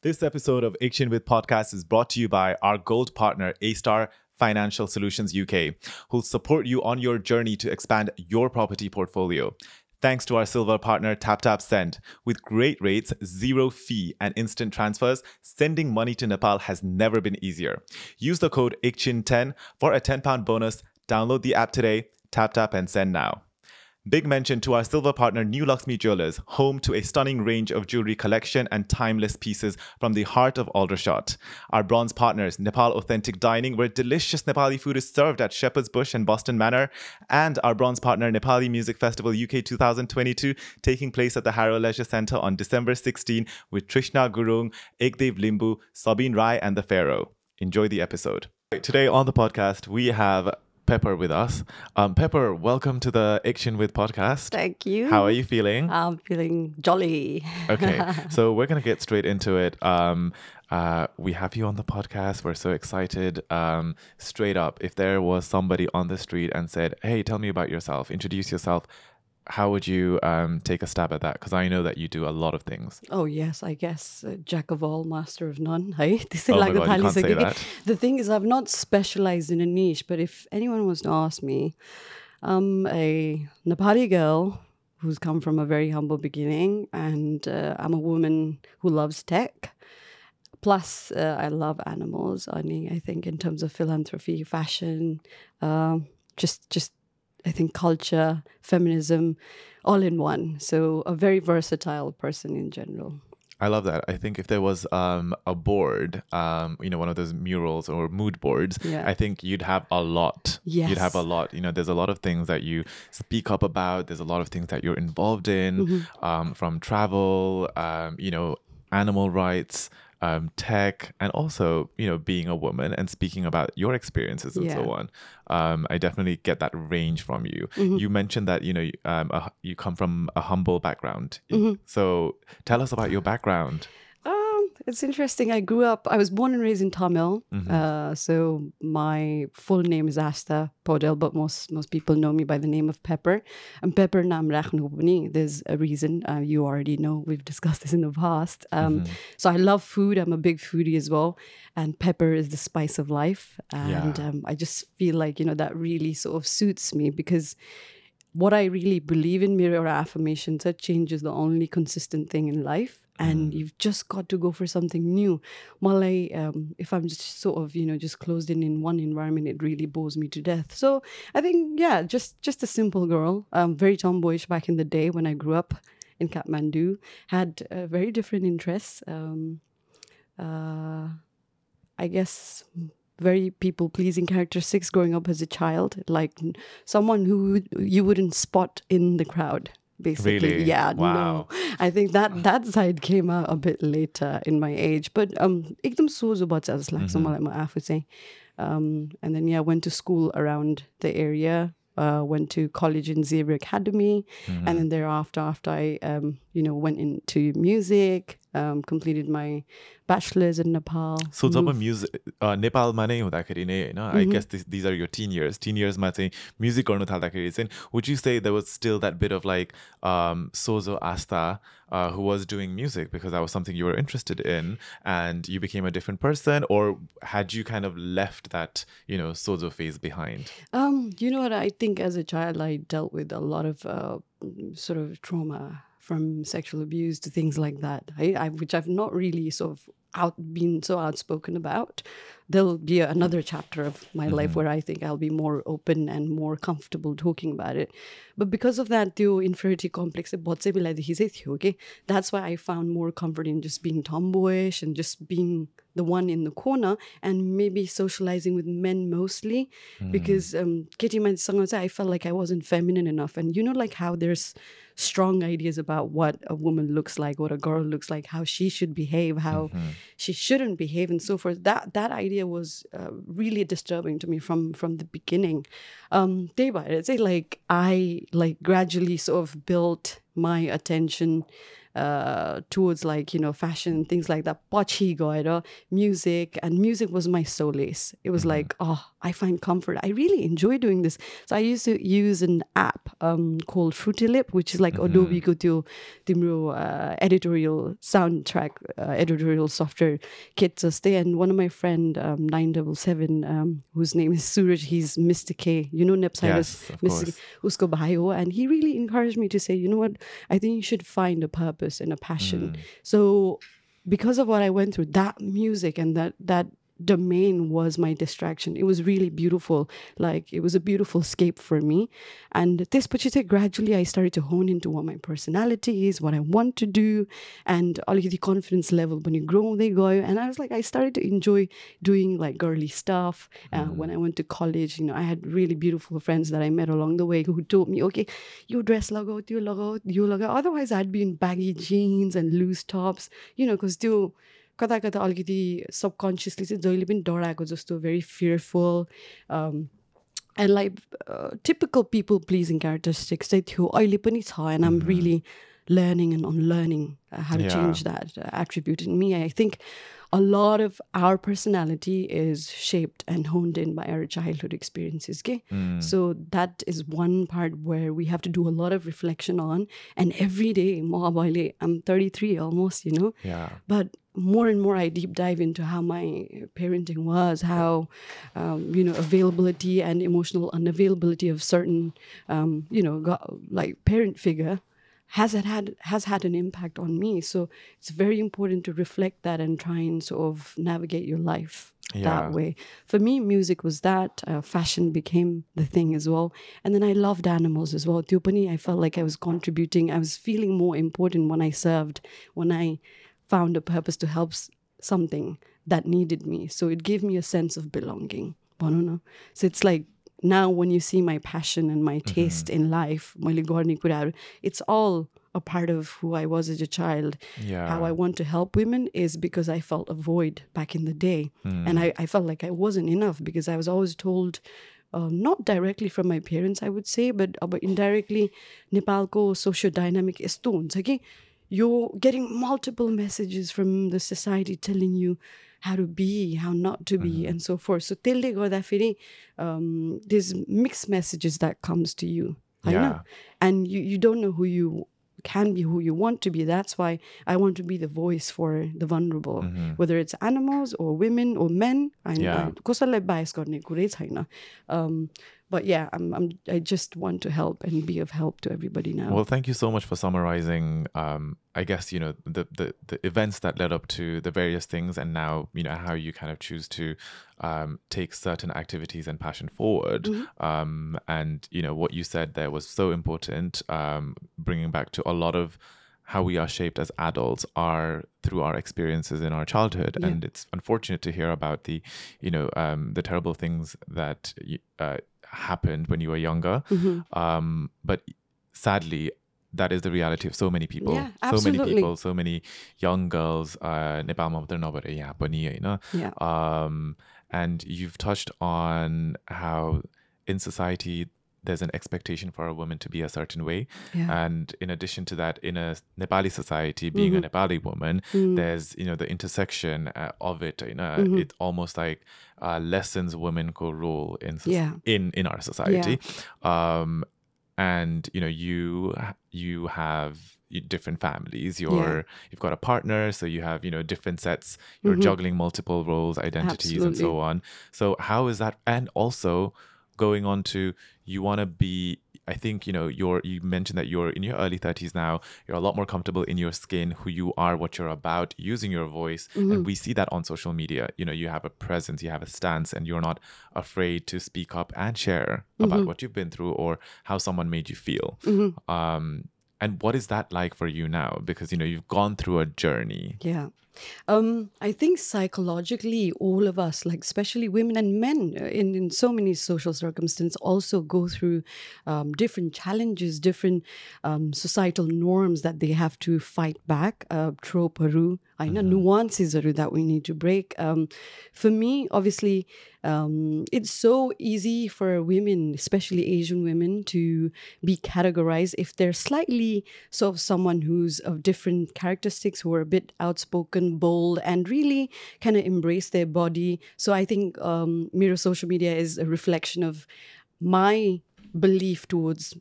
This episode of Action with Podcast is brought to you by our gold partner, A-Star Financial Solutions UK, who'll support you on your journey to expand your property portfolio. Thanks to our silver partner, TapTapSend. With great rates, zero fee, and instant transfers, sending money to Nepal has never been easier. Use the code ACTION10 for a £10 bonus. Download the app today, tap and send now. Big mention to our silver partner, New Lakshmi Jewelers, home to a stunning range of jewelry collection and timeless pieces from the heart of Aldershot. Our bronze partners, Nepal Authentic Dining, where delicious Nepali food is served at Shepherd's Bush and Boston Manor. And our bronze partner, Nepali Music Festival UK 2022, taking place at the Harrow Leisure Centre on December 16 with Trishna Gurung, Ekdev Limbu, Sabine Rai, and the Pharaoh. Enjoy the episode. Today on the podcast, we have Pepper with us. Pepper, welcome to the Action with Podcast. Thank you. How are you feeling? I'm feeling jolly. Okay, so we're going to get straight into it. We have you on the podcast. We're so excited. Straight up, if there was somebody on the street and said, hey, tell me about yourself, introduce yourself, how would you take a stab at that? Because I know that you do a lot of things. Oh, yes, I guess. Jack of all, master of none. Hey? Oh my God, you can't say that. The thing is, I've not specialized in a niche, but if anyone was to ask me, I'm a Nepali girl who's come from a very humble beginning, and I'm a woman who loves tech. Plus, I love animals. I think in terms of philanthropy, fashion, just I think culture, feminism, all in one. So a very versatile person in general. I love that. I think if there was a board, one of those murals or mood boards, Yeah. I think you'd have a lot. Yes. You'd have a lot. There's a lot of things that you speak up about. There's a lot of things that you're involved in, from travel, animal rights, tech, and also, being a woman and speaking about your experiences and so on. I definitely get that range from you. You mentioned that, you come from a humble background. So tell us about your background. It's interesting. I was born and raised in Tamil. So my full name is Asta Podel, but most people know me by the name of Pepper. And Pepper Nam Rakhnu, there's a reason. You already know. We've discussed this in the past. So I love food. I'm a big foodie as well. And pepper is the spice of life. And I just feel like, that really sort of suits me because what I really believe in, mirror affirmations, that change is the only consistent thing in life. And you've just got to go for something new. Malay, if I'm just sort of, just closed in one environment, it really bores me to death. So I think, just a simple girl, very tomboyish back in the day when I grew up in Kathmandu, had very different interests. I guess very people-pleasing characteristics growing up as a child, like someone who you wouldn't spot in the crowd. Basically, Really? yeah, Wow. no. I think that side came out a bit later in my age, but ekdam sozo bacha jस्तो लाग्छ मलाई म आफू चाहिँ. And then went to school around the area. Went to college in Xavier Academy, and then thereafter, after I went into music, completed my bachelor's in Nepal. So जब music नेपालमा नै हुँदाखेरि नै हैन, I guess these are your teen years. Teen years मा चाहिँ music गर्नु थाल्दाखेरि चाहिँ, would you say there was still that bit of like Sozo Asta who was doing music because that was something you were interested in and you became a different person, or had you kind of left that Sozo phase behind? You know what, I think as a child I dealt with a lot of sort of trauma from sexual abuse to things like that, which I've not really sort of been so outspoken about. There'll be another chapter of my life where I think I'll be more open and more comfortable talking about it. But because of that, the inferiority complex, that's why I found more comfort in just being tomboyish and just being the one in the corner and maybe socializing with men mostly, because I felt like I wasn't feminine enough. And like how there's strong ideas about what a woman looks like, what a girl looks like, how she should behave, how she shouldn't behave, and so forth. That idea was really disturbing to me from the beginning. Day by day, I gradually sort of built my attention towards like, fashion, things like that. Pachi gaera, music, and music was my solace. It was like, oh, I find comfort. I really enjoy doing this. So I used to use an app called Fruity Lip, which is like Adobe ko त्यो तिम्रो editorial soundtrack, editorial software kit जस्तै. And one of my friend 977 whose name is Suraj, he's Mr. K, Nepsilis, Yes, of Mr. K, course. usko bhai ho, and he really encouraged me to say, you know what, I think you should find a purpose and a passion. So because of what I went through, that music and that domain was my distraction. It was really beautiful. Like, it was a beautiful escape for me. And this pachite, gradually I started to hone into what my personality is, what I want to do, and all the confidence level when you grow, they go. And I was like, I started to enjoy doing like girly stuff. When I went to college, I had really beautiful friends that I met along the way who told me, okay, you dress lagao, you lagao. Otherwise I'd be in baggy jeans and loose tops, because कता कता अलिकति subconsciously चाहिँ जहिले पनि डराएको जस्तो, very fearful, and like typical people pleasing characteristics चाहिँ थियो, अहिले पनि छ. And I'm really learning and unlearning how to change that attribute in me. I think a lot of our personality is shaped and honed in by our childhood experiences. Okay? So that is one part where we have to do a lot of reflection on. And every day, I'm 33 almost, Yeah. but more and more I deep dive into how my parenting was, how availability and emotional unavailability of certain like parent figure has had an impact on me. So it's very important to reflect that and try and sort of navigate your life that way. For me, music was that. Fashion became the thing as well. And then I loved animals as well. Tiopani, I felt like I was contributing. I was feeling more important when I served, when I found a purpose to help something that needed me. So it gave me a sense of belonging. So it's like, now when you see my passion and my taste in life, it's all a part of who I was as a child. How I want to help women is because I felt a void back in the day. And I felt like I wasn't enough because I was always told, not directly from my parents, I would say, but indirectly, Nepalko socio-dynamic यस्तो हुन्छ कि you're getting multiple messages from the society telling you how to be, how not to be, and so forth. So त्यसले गर्दाखेरि there's mixed messages that comes to you. And you don't know who you can be, who you want to be. That's why I want to be the voice for the vulnerable, whether it's animals or women or men. कसैलाई bias गर्ने कुरै छैन. But yeah, I just want to help and be of help to everybody now. Well, thank you so much for summarizing, I guess, the events that led up to the various things, and now, how you kind of choose to take certain activities and passion forward. And, what you said there was so important, bringing back to a lot of how we are shaped as adults are through our experiences in our childhood. And it's unfortunate to hear about the terrible things that happened when you were younger. But sadly, that is the reality of so many people. Yeah, absolutely. So many people, so many young girls. Nepalma मात्र नभएर यहाँ पनि हैन. And you've touched on how in society there's an expectation for a woman to be a certain way. And in addition to that, in a Nepali society, being a Nepali woman, there's, the intersection of it. It almost like lessens women's role in our society. And, you have different families. You've got a partner, so you have, different sets. You're juggling multiple roles, identities, and so on. So how is that? And also going on to, you want to be, I think, you mentioned that you're in your early 30s now. You're a lot more comfortable in your skin, who you are, what you're about, using your voice. And we see that on social media. You have a presence, you have a stance, and you're not afraid to speak up and share about what you've been through or how someone made you feel. And what is that like for you now? Because, you've gone through a journey. I think psychologically, all of us, like especially women and men, in so many social circumstances, also go through different challenges, different societal norms that they have to fight back. Tropeहरू, I know nuances that we need to break. For me, obviously, it's so easy for women, especially Asian women, to be categorized if they're slightly sort of someone who's of different characteristics, who are a bit outspoken, bold, and really kind of embrace their body. So I think Miro social media is a reflection of my belief towards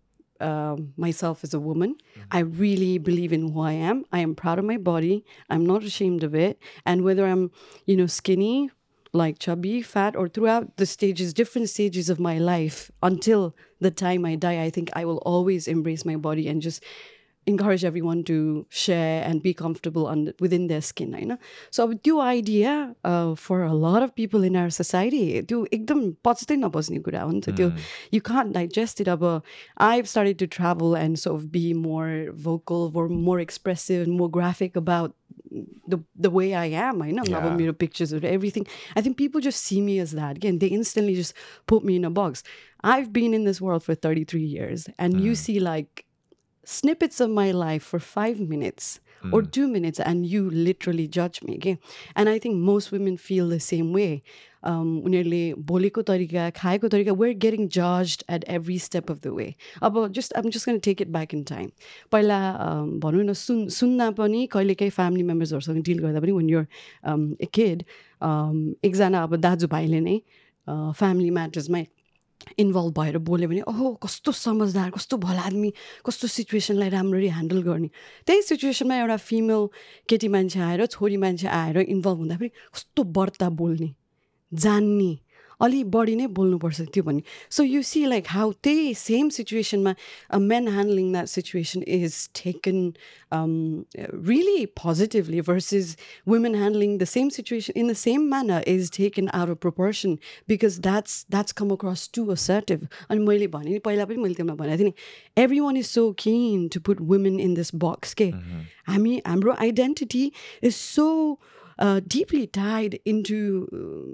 myself as a woman. I really believe in who I am. I am proud of my body. I'm not ashamed of it. And whether I'm, skinny, like chubby, fat, or throughout the stages, different stages of my life until the time I die, I think I will always embrace my body and just encourage everyone to share and be comfortable within their skin. I know. So त्यो idea for a lot of people in our society, त्यो एकदम पच्दै नबस्ने कुरा हो नि त त्यो. You can't digest it. अब I've started to travel and sort of be more vocal, or more expressive, and more graphic about the way I am. I know. Now मेरो pictures or everything. I think people just see me as that. Again, they instantly just put me in a box. I've been in this world for 33 years, and you see like snippets of my life for 5 minutes or 2 minutes, and you literally judge me. Okay? And I think most women feel the same way. उनीहरूले बोलेको तरिका, खाएको तरिका, we're getting judged at every step of the way. अब I'm just going to take it back in time. पहिला भनौँ न सुन्दा पनि कहिलेकाहीँ family members-हरुसँग deal गर्दा पनि when you're a kid, एकजना अब दाजुभाइले नै family matters-मा इन्भल्भ भएर बोल्यो भने ओहो कस्तो समझदार, कस्तो भला आदमी, कस्तो सिचुएसनलाई राम्ररी ह्यान्डल गर्ने. त्यही सिचुएसनमा एउटा फिमेल केटी मान्छे आएर, छोरी मान्छे आएर इन्भल्भ हुँदाखेरि कस्तो बढ्ता बोल्ने, जान्ने, अलि बढी नै बोल्नुपर्छ त्यो भन्ने. So you see like how त्यही same situationमा a man handling that situation is taken really positively, versus women handling the same situation in the same manner is taken out of proportion because that's come across too assertive. अनि मैले भने पहिला पनि मैले तिमीलाई भनेको थिएँ नि, everyone is so keen to put women in this box के हाम्रो identity is so deeply tied into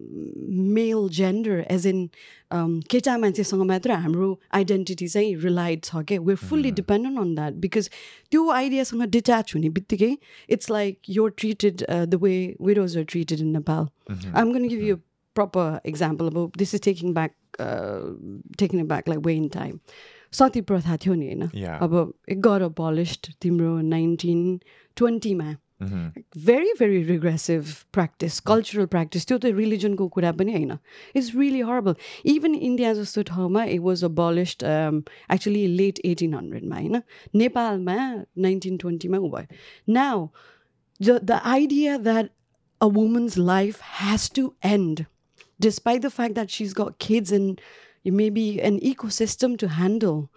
male gender, as in केटा मान्छेसँग मात्र हाम्रो identity चाहिँ relied छ के. We're fully dependent on that because त्यो आइडियासँग डिट्याच हुने बित्तिकै it's like you're treated the way widows are treated in Nepal. I'm going to give you a proper example about this. Is taking it back like way in time. सती प्रथा थियो नि हैन, अब it got abolished तिम्रो 1920 मा. Very, very regressive practice, cultural practice. त्यो त religion को कुरा पनि हैन. It's really horrible. Even India जस्तो ठाउँमा it was abolished actually late 1800 मा हैन. नेपालमा 1920 मा उ भयो. Now the idea that a woman's life has to end despite the fact that she's got kids and maybe an ecosystem to handle,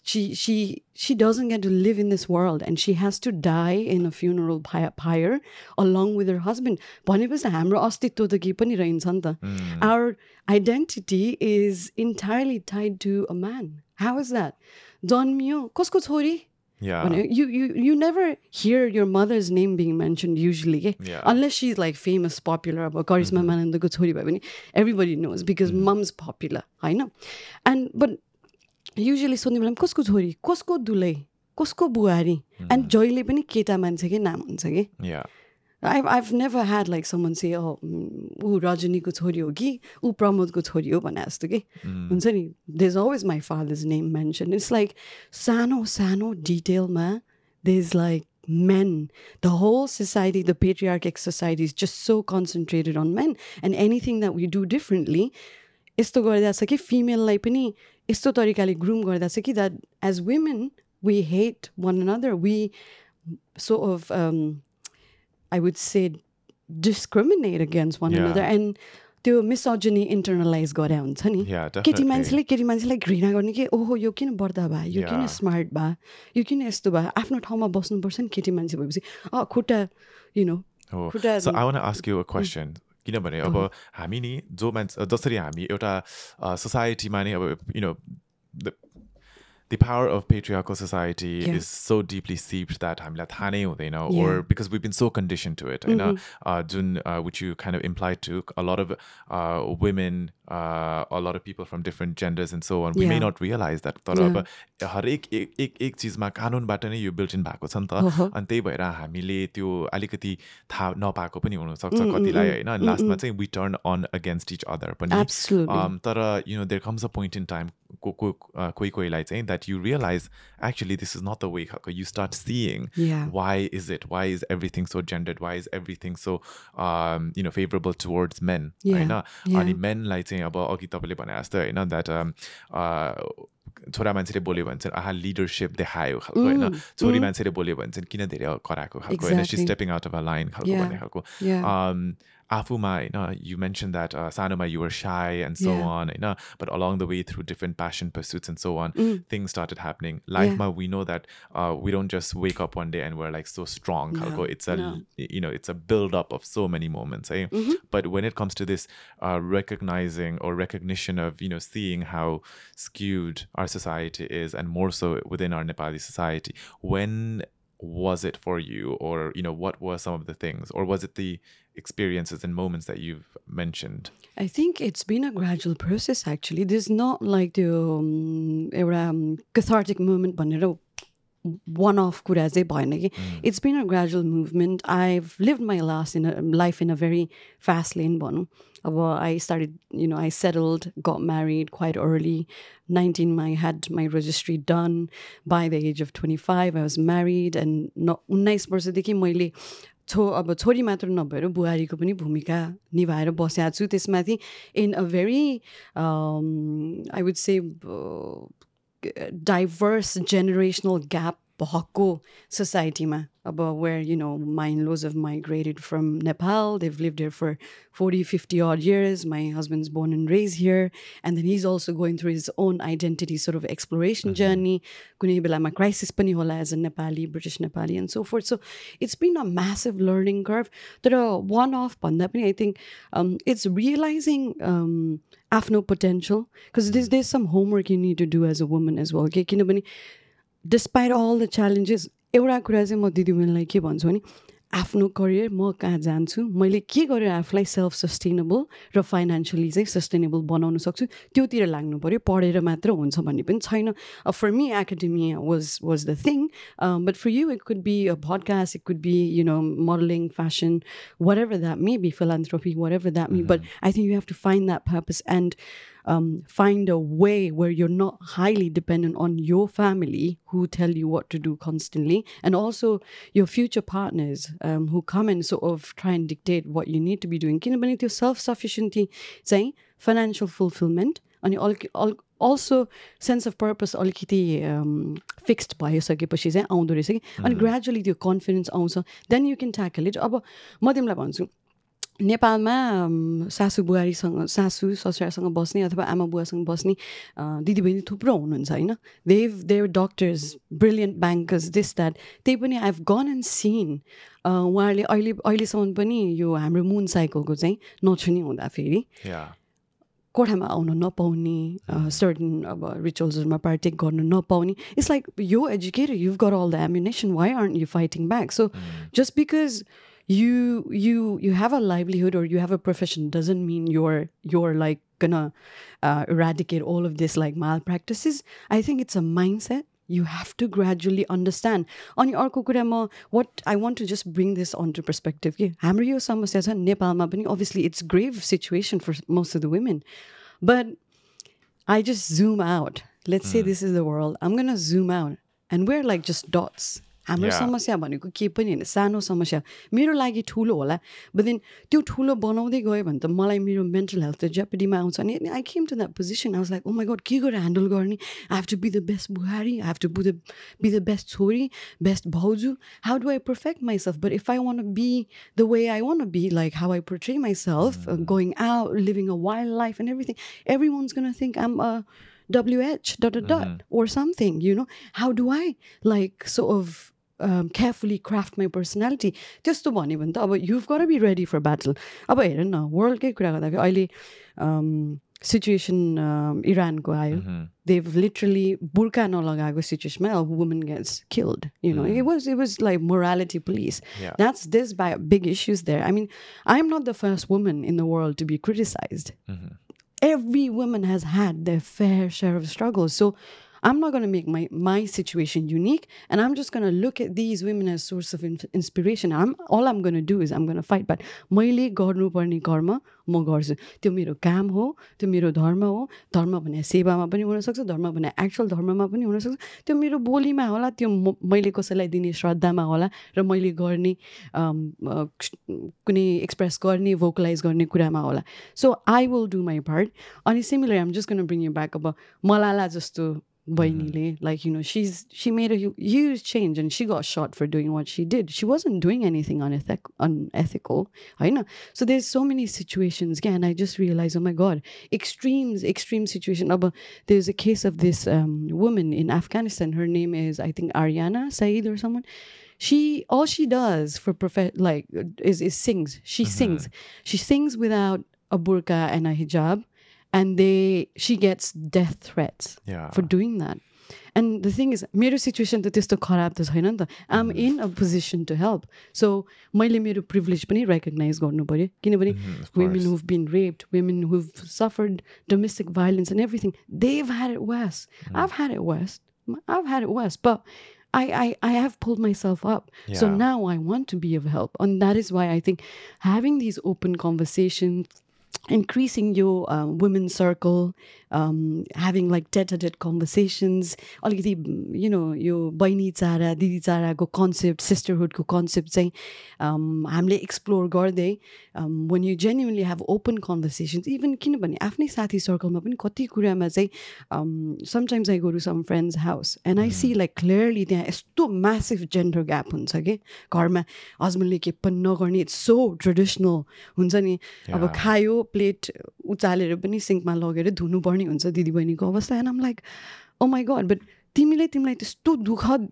she doesn't get to live in this world and she has to die in a funeral pyre along with her husband. भनेपछि हाम्रो अस्तित्व त के पनि रहन्छ नि त. Our identity is entirely tied to a man. How is that? जन्मियो कसको छोरी? You never hear your mother's name being mentioned usually, unless she's like famous, popular. About Karisma Manandako छोरी भयो भने everybody knows because mom's popular, Hahn. And but usually सोध्ने बेलामा कसको छोरी, कसको दुलै, कसको बुहारी, and जहिले पनि केटा मान्छेकै नाम हुन्छ के. I've never had like someone say, oh, ऊ रजनीको छोरी हो कि ऊ प्रमोदको छोरी हो भने जस्तो के हुन्छ नि. There's always my father's name mentioned. It's like सानो detailमा there's like men. The whole society, the patriarchic society is just so concentrated on men, and anything that we do differently यस्तो गर्दा छ कि female-लाई पनि यस्तो तरिकाले groom गर्दा छ कि that as women we hate one another. We sort of I would say discriminate against one another, and त्यो misogyny internalize गरे हुन्छ नि. केटी मान्छेलाई घृणा गर्ने कि ओहो यो किन बढ्दा भए, यो किन स्मार्ट भए, यो किन यस्तो भए, आफ्नो ठाउँमा बस्नुपर्छ नि केटी मान्छे भएपछि खुट्टा खुट्टा. So I want to ask you a question. किनभने अब हामी नि जो मान्छे जसरी हामी एउटा सोसाइटीमा नै अब the power of patriarchal society Yeah. is so deeply seeped that हामीलाई थाहा नै हुँदैन, Yeah. or because we've been so conditioned to it, which you kind of implied to a lot of women, a lot of people from different genders and so on. We may Yeah. not realize that. तर अब हरेक एक चिजमा कानुनबाट नै यो built in भएको छ नि त, अनि त्यही भएर हामीले त्यो अलिकति थाहा नपाएको पनि हुनसक्छ कतिलाई होइन, अनि लास्टमा चाहिँ we turn on against each other पनि. Absolutely. तर there comes a point in time कोही कोहीलाई चाहिँ that you realize actually this is not the way. You start seeing Yeah. why is everything so gendered, why is everything so favorable towards men, होइन. अनि मेनलाई चाहिँ अब अघि तपाईँले भने जस्तो होइन that छोरा मान्छेले बोल्यो भने चाहिँ आहा लिडरसिप देखायो खालको होइन, छोरी मान्छेले बोल्यो भने चाहिँ किन धेरै कराएको खालको होइन, she stepping out of a line खालको भन्ने खालको. आफूमा होइन, you mentioned that सानोमा you were shy and so on होइन, but along the way through different passion pursuits and so on, things started happening. Lifema we know that we don't just wake up one day and we're like so strong खालको. It's a it's a build up of so many moments, eh? But when it comes to this recognizing or recognition of seeing how skewed our society is, and more so within our Nepali society, when was it for you, or what were some of the things, or was it the experiences and moments that you've mentioned? I think it's been a gradual process actually. There's not like the cathartic moment bhanera one-off कुरा चाहिँ भएन कि. It's been a gradual movement. I've lived my life in a very fast lane भनौँ. अब I started, I settled, got married quite early. 19, I had my registry done. By the age of 25, I was married. And 19 वर्षदेखि मैले अब छोरी मात्र नभएर बुहारीको पनि भूमिका निभाएर बसेको छु. त्यसमाथि in a very, I would say, diverse generational gap भएको society-ma, where, my in-laws have migrated from Nepal. They've lived here for 40, 50 odd years. My husband's born and raised here. And then he's also going through his own identity sort of exploration journey. Kuनै बेलामा crisis पनि होला as a Nepali, British Nepali, and so forth. So it's been a massive learning curve. तर one-off भन्दा पनि I think it's realizing आफ्नो potential. Because there's some homework you need to do as a woman as well. Okay? किनभने despite all the challenges, एउटा कुरा चाहिँ म दिदीबहिनीलाई के भन्छु भने आफ्नो करियर म कहाँ जान्छु, मैले के गरेर आफूलाई सेल्फ सस्टेनेबल र फाइनेन्शियली चाहिँ सस्टेनेबल बनाउन सक्छु त्योतिर लाग्नु पर्यो. पढेर मात्र हुन्छ भन्ने पनि छैन. For me, academia was the thing, but for you it could be a podcast, it could be modeling, fashion, whatever that may be, philanthropy, whatever that may be. But I think you have to find that purpose and find a way where you're not highly dependent on your family who tell you what to do constantly, and also your future partners who come and sort of try and dictate what you need to be doing. किनभने त्यो self-sufficiency चाहिँ financial fulfillment अनि also sense of purpose अलिकति fixed भइसकेपछि चाहिँ आउँदो रहेछ कि. अनि gradually त्यो confidence आउँछ, then you can tackle it. अब म तिमीलाई भन्छु नेपालमा सासू बुहारीसँग, सासू ससुरासँग बस्ने अथवा आमा बुवासँग बस्ने दिदीबहिनी थुप्रो हुनुहुन्छ होइन. They're doctors, brilliant bankers, this, that. त्यही पनि I've gone and seen उहाँहरूले अहिलेसम्म पनि यो हाम्रो मुन साइकलको चाहिँ नछुनी हुँदाखेरि कोठामा आउन नपाउने, certain ritualsहरूमा partake गर्न नपाउने. It's like, you're educated, you've got all the ammunition, why aren't you fighting back? So just because you have a livelihood or you have a profession doesn't mean you're like gonna eradicate all of this like malpractices. I think it's a mindset you have to gradually understand. Ani arko कुरा म what I want to just bring this onto perspective के हाम्रो यो समस्या छ नेपालमा पनि. Obviously it's grave situation for most of the women, but I just zoom out. Let's say this is the world. I'm gonna zoom out and we're like just dots. हाम्रो समस्या भनेको के पनि हैन, सानो समस्या मेरो लागि ठुलो होला, but then त्यो ठुलो बनाउँदै गयो भने त मलाई मेरो mental health त jeopardy मा आउँछ नि. I came to that position, I was like, oh my god, के गरेर handle गर्ने? I have to be the best buhari, I have to be the best छोरी, best भाउजू. How do I perfect myself? But if I want to be the way I want to be, like how I portray myself, going out, living a wild life and everything, everyone's going to think I'm a WH ... or something, How do I like sort of carefully craft my personality? त्यस्तो भन्यो भने त अब you've got to be ready for battle. अब हेर न वर्ल्डकै कुरा गर्दाखेरि अहिले situation Iran ko ayo. They've literally burqa nalagaeko situation a woman gets killed. You know, it was like morality police. Yeah. There's big issues there. I mean, I'm not the first woman in the world to be criticized. Every woman has had their fair share of struggles. So I'm not going to make my situation unique, and I'm just going to look at these women as source of inspiration. All I'm going to do is I'm going to fight. But मैले गर्नुपर्ने कर्म म गर्छु. त्यो मेरो काम हो, त्यो मेरो धर्म हो. धर्म भने सेवामा पनि हुन सक्छ, धर्म भने एक्चुअल धर्ममा पनि हुन सक्छ. त्यो मेरो बोलीमा होला, त्यो मैले कसैलाई दिने श्रद्धामा होला र मैले गर्ने कुनै एक्सप्रेस गर्ने भोकलाइज गर्ने कुरामा होला. So I will do my part. अनि similarly, I'm just going to bring you back अब मलाला जस्तो बहिनीले, like, you know, she made a huge change and she got shot for doing what she did. She wasn't doing anything unethical. I know. So there's so many situations again. I just realized, oh my God, extreme situation. There's a case of this woman in Afghanistan. Her name is, I think, Ariana Saeed or someone. All she does for is sings. She sings. She sings without a burqa and a hijab. And she gets death threats for doing that. And the thing is, मेरो situation त त्यस्तो खराब त छैन नि त. I'm in a position to help. So मैले मेरो privilege पनि recognize गर्नु पर्यो. किनभने women who've been raped, women who've suffered domestic violence and everything, they've had it worse. I've had it worse. But I have pulled myself up. Yeah. So now I want to be of help. And that is why I think having these open conversations, increasing your women's circle, having like tete-a-tete conversations, you know, your baini chara, didi chara ko concept, sisterhood ko concept चाहिँ हामीले explore गर्दै when you genuinely have open conversations, even किनभने आफ्नै साथी सर्कलमा पनि कति कुरामा चाहिँ sometimes I go to some friend's house and I see like clearly त्यहाँ यस्तो massive gender gap हुन्छ के घरमा हस्बेन्डले के पनि नगर्ने, it's so traditional हुन्छ नि. अब खायो प्लेट उचालेर पनि सिङ्कमा लगेर धुनु पर्ने हुन्छ दिदीबहिनीको अवस्था. And I'm like, oh my God, but तिमीलाई त्यस्तो दुःख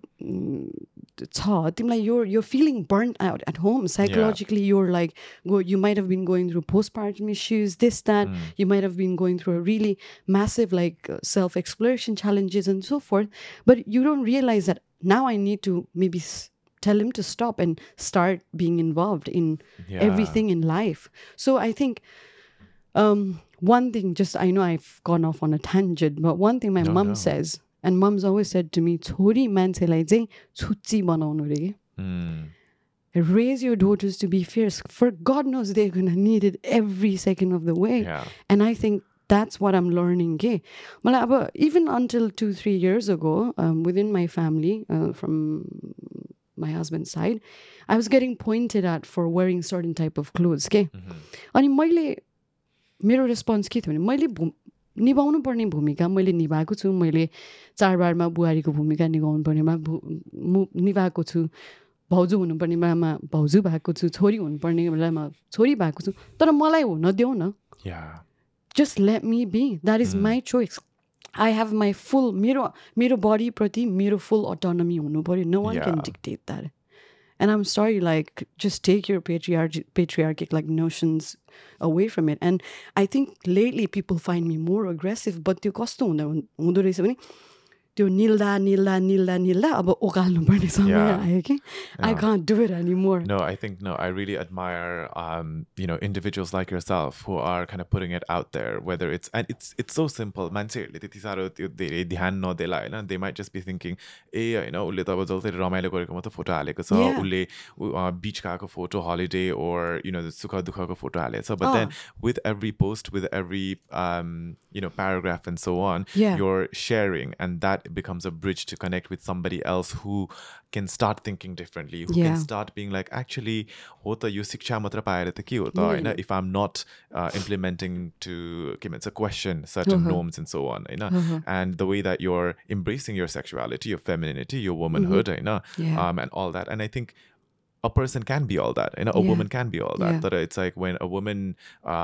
छ, तिमीलाई you're feeling burnt out at home psychologically. You're like, you might have been going through postpartum issues, this, that. You might have been going through a really massive like self-exploration challenges and so forth, but you don't realize that now I need to maybe tell him to stop and start being involved in everything in life. So I think one thing, just I know I've gone off on a tangent, but one thing my mom says, and mom's always said to me, छोरी मान्छेलाई चाहिँ छुच्ची बनाउनु रे के. Raise your daughters to be fierce. For God knows they're going to need it every second of the way. And I think that's what I'm learning. Even until 2-3 years ago, within my family, from my husband's side, I was getting pointed at for wearing certain type of clothes. अनि मैले मेरो response के थियो भने मैले निभाउनु पर्ने भूमिका मैले निभाएको छु. मैले चाडबाडमा बुहारीको भूमिका निभाउनु पर्नेमा निभाएको छु. भाउजू हुनुपर्ने बेलामा भाउजू भएको छु. छोरी हुनुपर्ने बेलामा छोरी भएको छु. तर मलाई हुन देऊ न. Just let me be. That is my choice. I have my full मेरो body प्रति मेरो full autonomy हुनु पर्यो. No one can dictate that. And I'm sorry, like, just take your patriarchic like notions away from it. And I think lately people find me more aggressive, but त्यो कस्तो हुँदो रहेछ भने त्यो निल्दा अब ओकाल्नु पर्ने समय आयो कि I can't do it anymore. I really admire individuals like yourself who are kind of putting it out there, whether it's so simple. मान्छेहरूले त्यति साह्रो त्यो धेरै ध्यान नदेला हैन. They might just be thinking उसले त अब जल्दै रमाइलो गरेको मात्र फोटो हालेको छ, उसले बीच गएको फोटो, holiday or सुख दुःखको फोटो हालेछ. But then with every post, with every paragraph and so on, you're sharing, and that becomes a bridge to connect with somebody else who can start thinking differently, who can start being like, actually, ho ta yo shiksha matra paera ta ke ho ta haina, if I'm not implementing to question certain norms and so on, and the way that you're embracing your sexuality, your femininity, your womanhood, and all that. And I think a person can be all that, a woman can be all that. But it's like when a woman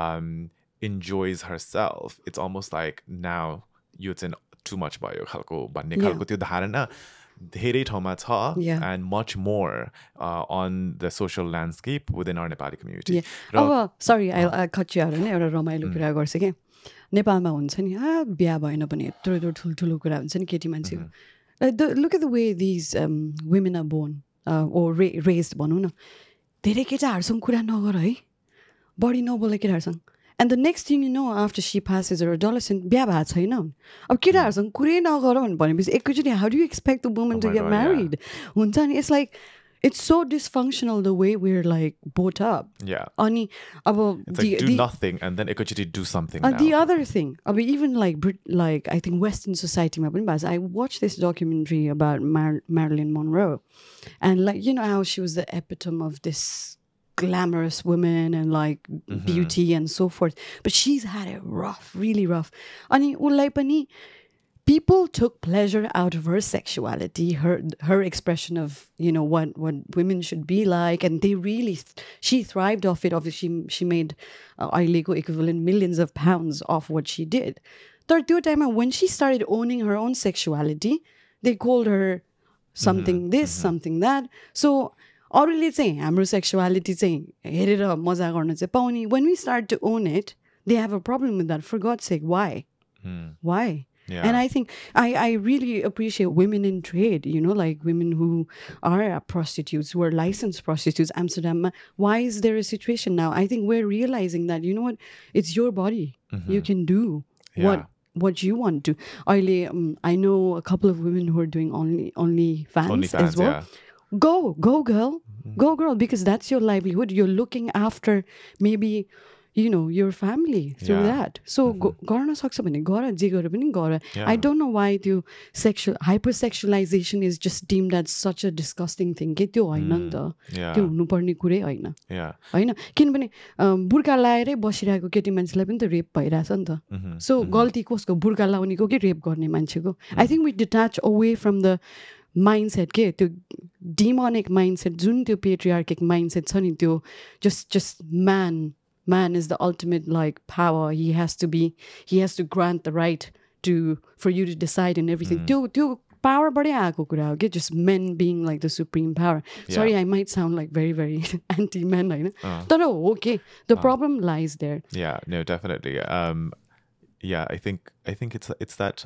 enjoys herself, it's almost like now it's in too much भयो खालको भन्ने खालको त्यो धारणा धेरै ठाउँमा छ, and much more on the social landscape within our Nepali community. Sorry, I'll cut you out. एउटा रमाइलो कुरा गर्छु के. नेपालमा हुन्छ नि बिहा भएन भने यत्रो यत्रो ठुल्ठुलो कुरा हुन्छ नि केटी मान्छेको look at the way these women are born or raised भनौँ न धेरै केटाहरूसँग कुरा नगर है बढी नबोल केटाहरूसँग and the next thing you know after see passage or adolescent बिहा भएको छैन अब केटाहरूसँग कुरै नगर भनेपछि एकैचोटि how do you expect the woman to get married हुन्छ नि it's like it's so dysfunctional the way we're like brought up. Yeah. Ani abo it's like do nothing and then ekachoti do something. The other thing, even like I think Western society ma pani bhas. I watched this documentary about Marilyn Monroe, and like you know how she was the epitome of this glamorous woman and like beauty and so forth. But she's had it rough, really rough. Ani ulai pani. People took pleasure out of her sexuality, her expression of what women should be like, and they really she thrived off it. Obviously, she made illegal equivalent millions of pounds off what she did. Third time when she started owning her own sexuality, they called her something this, something that. So अरूले चाहिँ हाम्रो sexuality चाहिँ हेरेर मजा गर्न चाहिँ पाउने. When we start to own it, they have a problem with that. For God's sake, why? Why? Yeah. And I think I really appreciate women in trade, like women who are prostitutes, who are licensed prostitutes. Amsterdam, why is there a situation now? I think we're realizing that, you know what, it's your body. You can do what you want to. I know a couple of women who are doing only fans as well. Yeah. Go girl. Go girl, because that's your livelihood. You're looking after maybe your family through that. So garna sakcha bhane gara je gare pani gara. I don't know why the hypersexualization is just deemed as such a disgusting thing. Ke tyo haina ni ta. Tyo हुनु पर्ने कुरै हैन. हैन किनभने बुर्का लाएरै बसिरहेको केटी मान्छेलाई पनि त rape भइराछ नि त. So गल्ती कसको बुर्का लाउनेको कि रेप गर्ने मान्छेको. I think we detach away from the mindset के त्यो demonic mindset जुन त्यो patriarchic mindset छ नि त्यो just man is the ultimate like power. He has to grant the right for you to decide and everything. त्यो power बढे आएको कुरा हो के, just men being like the supreme power. Sorry, I might sound like very very anti men हैन तर हो के the problem lies there. Yeah, no, definitely. Yeah, I think it's that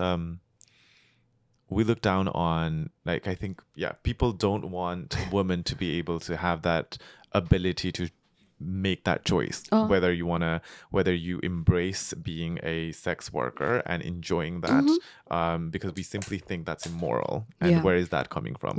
we look down on, like, I think people don't want women to be able to have that ability to make that choice, whether you embrace being a sex worker and enjoying that, because we simply think that's immoral, and where is that coming from?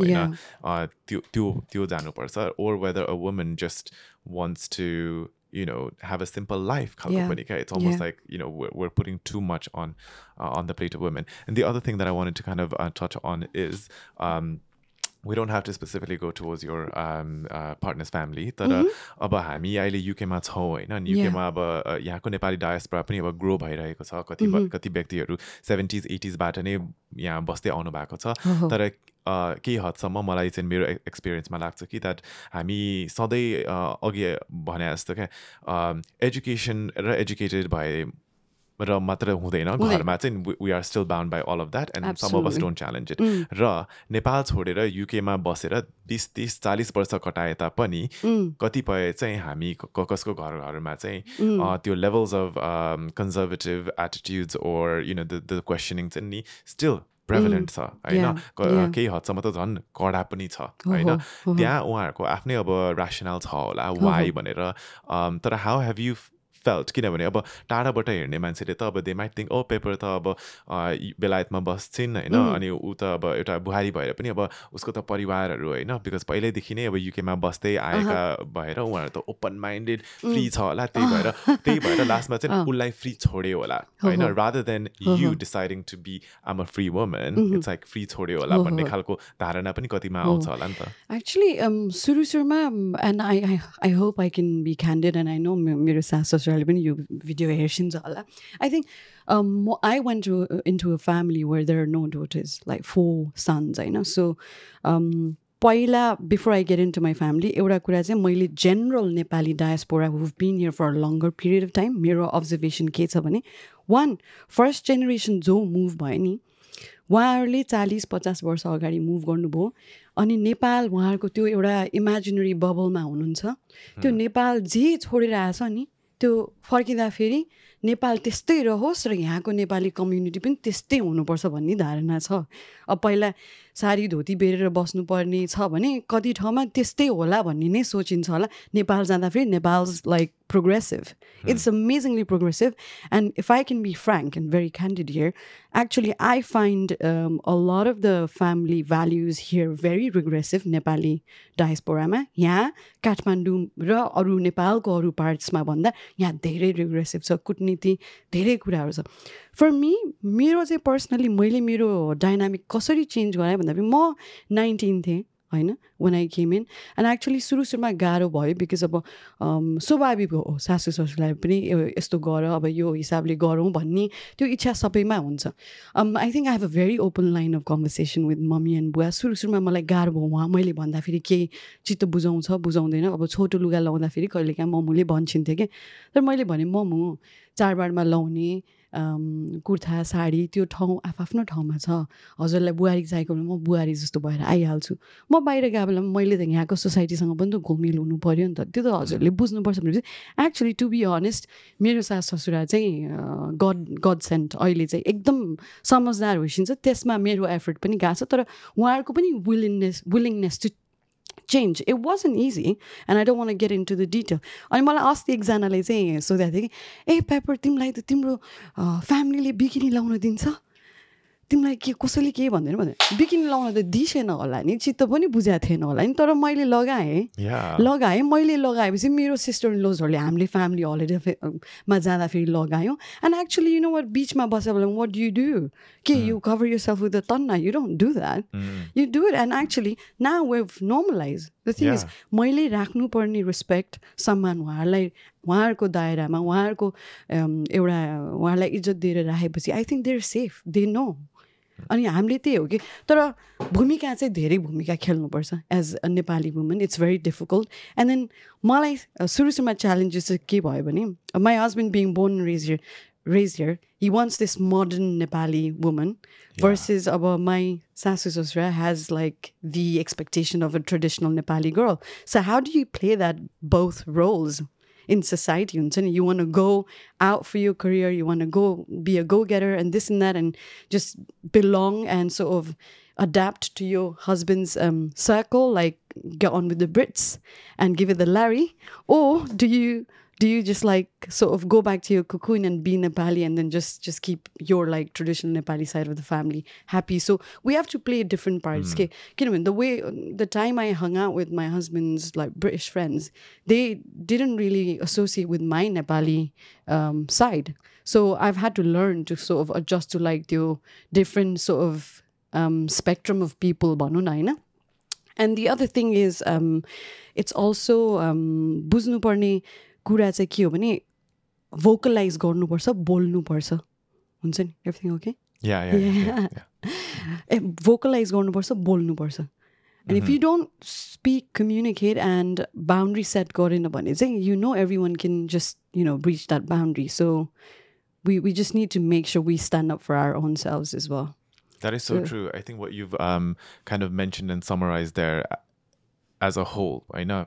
Or whether a woman just wants to have a simple life. It's almost like we're putting too much on the plate of women. And the other thing that I wanted to kind of touch on is we don't have to specifically go towards your partner's family. तर अब हामी अहिले युकेमा छौँ होइन, अनि युकेमा अब यहाँको Nepali diaspora पनि अब ग्रो भइरहेको छ. कति व्यक्तिहरू 70s 80s बाट नै यहाँ बस्दै आउनु भएको छ. तर केही हदसम्म मलाई चाहिँ मेरो एक्सपिरियन्समा लाग्छ कि द्याट हामी सधैँ अघि भने जस्तो क्या एजुकेसन र एजुकेटेड भए र मात्र हुँदैन, घरमा चाहिँ we are still bound by all of that, and some of us don't challenge it. र नेपाल छोडेर युकेमा बसेर 20-30-40 वर्ष कटाए तापनि कतिपय चाहिँ हामी कसको घरहरूमा चाहिँ त्यो levels of conservative attitudes or the questioning चाहिँ नि still prevalent छ हैन. केही हदसम्म त झन् कडा पनि छ हैन. त्यहाँ उहाँहरूको आफ्नै अब rationale छ होला why भनेर. तर how have you felt? किनभने अब टाढाबाट हेर्ने मान्छेले त अब दे माइट थिङ्क पेपर त अब बेलायतमा बस्छिन् होइन, अनि ऊ त अब एउटा बुहारी भएर पनि अब उसको त परिवारहरू होइन, बिकज पहिल्यैदेखि नै अब युकेमा बस्दै आएका भएर उहाँहरू त ओपन माइन्डेड फ्री छ होला. त्यही भएर लास्टमा चाहिँ उसलाई फ्री छोड्यो होला होइन, rather than you deciding to be am a free woman. It's like free छोड्यो होला भन्ने खालको धारणा पनि कतिमा आउँछ होला नि त. एक्चुली सुरुमा and I hope I can be candid and I know मेरो सास ससुराले पनि यो भिडियो हेर्छिन्छ होला. I think I went into a family where there are no daughters, like 4 sons, I know. So पहिला before I get into my family, एउटा कुरा चाहिँ मैले general Nepali diaspora who've been here for a longer period of time, मेरो observation के छ भने, first generation जो move भयो नि, उहाँहरूले 40-50 वर्ष अगाडि मुभ गर्नुभयो, अनि नेपाल उहाँहरूको त्यो एउटा इमेजिनरी बबलमा हुनुहुन्छ. त्यो नेपाल जे छोडेर आएछ नि त्यो फर्किँदाखेरि नेपाल त्यस्तै रहोस् र यहाँको नेपाली कम्युनिटी पनि त्यस्तै हुनुपर्छ भन्ने धारणा छ अब पहिला साडी धोती बेरेर बस्नुपर्ने छ भने कति ठाउँमा त्यस्तै होला भन्ने नै सोचिन्छ होला नेपाल जाँदाखेरि Nepalis like progressive. It's amazingly progressive. And if I can be frank and very candid here, actually, I find a lot of the family values here very regressive. Nepali diaspora ma यहाँ काठमाडौँ र अरू नेपालको अरू पार्ट्समा भन्दा यहाँ धेरै regressive छ कुटनीति धेरै कुराहरू छ फर मी मेरो चाहिँ पर्सनली मैले मेरो डाइनामिक कसरी चेन्ज गराएँ भन्दाखेरि म 19 थिएँ होइन when I came in and actually सुरुमा गाह्रो भयो बिकज अब स्वाभाविक हो सासू ससुरालाई पनि यस्तो गर अब यो हिसाबले गरौँ भन्ने त्यो इच्छा सबैमा हुन्छ I think I have a very open line of conversation with mummy and बुवा सुरुमा मलाई गाह्रो भयो उहाँ मैले भन्दाखेरि केही चित्त बुझाउँछ बुझाउँदैन अब छोटो लुगा लाउँदाखेरि कहिलेकाहीँ मम्मुले भन्छिन्थ्यो कि तर मैले भने मम्मु चाडबाडमा लाउने कुर्ता साडी त्यो ठाउँ आफ्नो ठाउँमा छ हजुरलाई बुहारी चाहिएको भने म बुहारी जस्तो भएर आइहाल्छु म बाहिर गएको बेला मैले त यहाँको सोसाइटीसँग पनि त घुलमिल हुनु पऱ्यो नि त त्यो त हजुरले बुझ्नुपर्छ भनेपछि एक्चुली टु बी अनेस्ट मेरो सास ससुरा चाहिँ गड सेन्ट अहिले चाहिँ एकदम समझदार भइसिन्छ त्यसमा मेरो एफर्ट पनि गएको छ तर उहाँहरूको पनि willingness to change. It wasn't easy, and I don't want to get into the detail. अनि मलाई अस्ति एकजनाले चाहिँ सोधेको थियो कि ए पेपर तिमीलाई त तिम्रो फ्यामिलीले बिकिनी लाउन दिन्छ तिमीलाई के कसैले के भन्दैन भने बिकिनी लाउन त दिसेन होला नि चित्त पनि बुझाएको थिएन होला नि तर मैले लगाएँ मैले लगाएपछि मेरो सिस्टर इन लोजहरूले हामीले फ्यामिली हलिडेमा जाँदाखेरि लगायौँ and actually you know what बिचमा बसेर वाट यु डु के you cover yourself with the तन्ना you don't do that you do it and actually now we have normalize the thing is मैले राख्नुपर्ने respect सम्मान उहाँहरूको दायरामा उहाँहरूको एउटा उहाँलाई इज्जत दिएर राखेपछि I think they are safe they know अनि हामीले त्यही हो कि तर भूमिका चाहिँ धेरै भूमिका खेल्नुपर्छ as a Nepali woman it's very difficult and then मलाई सुरुमा च्यालेन्जेस चाहिँ के भयो भने my husband being born raised here, he wants this modern Nepali woman versus my sasu sasura has like the expectation of a traditional Nepali girl. So how do you play that both roles in society? You want to go out for your career, you want to go be a go-getter and this and that and just belong and sort of adapt to your husband's circle, like get on with the Brits and give it the Larry, or do you just like sort of go back to your cocoon and be Nepali and then just keep your like traditional Nepali side of the family happy? So we have to play different parts. The time I hung out with my husband's like British friends, they didn't really associate with my Nepali side. So I've had to learn to sort of adjust to like the different sort of spectrum of people. And the other thing is it's also बुझ्नु पर्ने कुरा चाहिँ के हो भने भोकलाइज गर्नुपर्छ बोल्नुपर्छ हुन्छ नि एभ्रिथिङ ओके भोकलाइज गर्नुपर्छ बोल्नुपर्छ and if you don't speak communicate and boundary set गरेन भने चाहिँ you know every one can just breach that boundary so we just need to make sure we stand up for our own selves as well. That is so true. I think what you've kind of mentioned and summarized there as a whole, I know,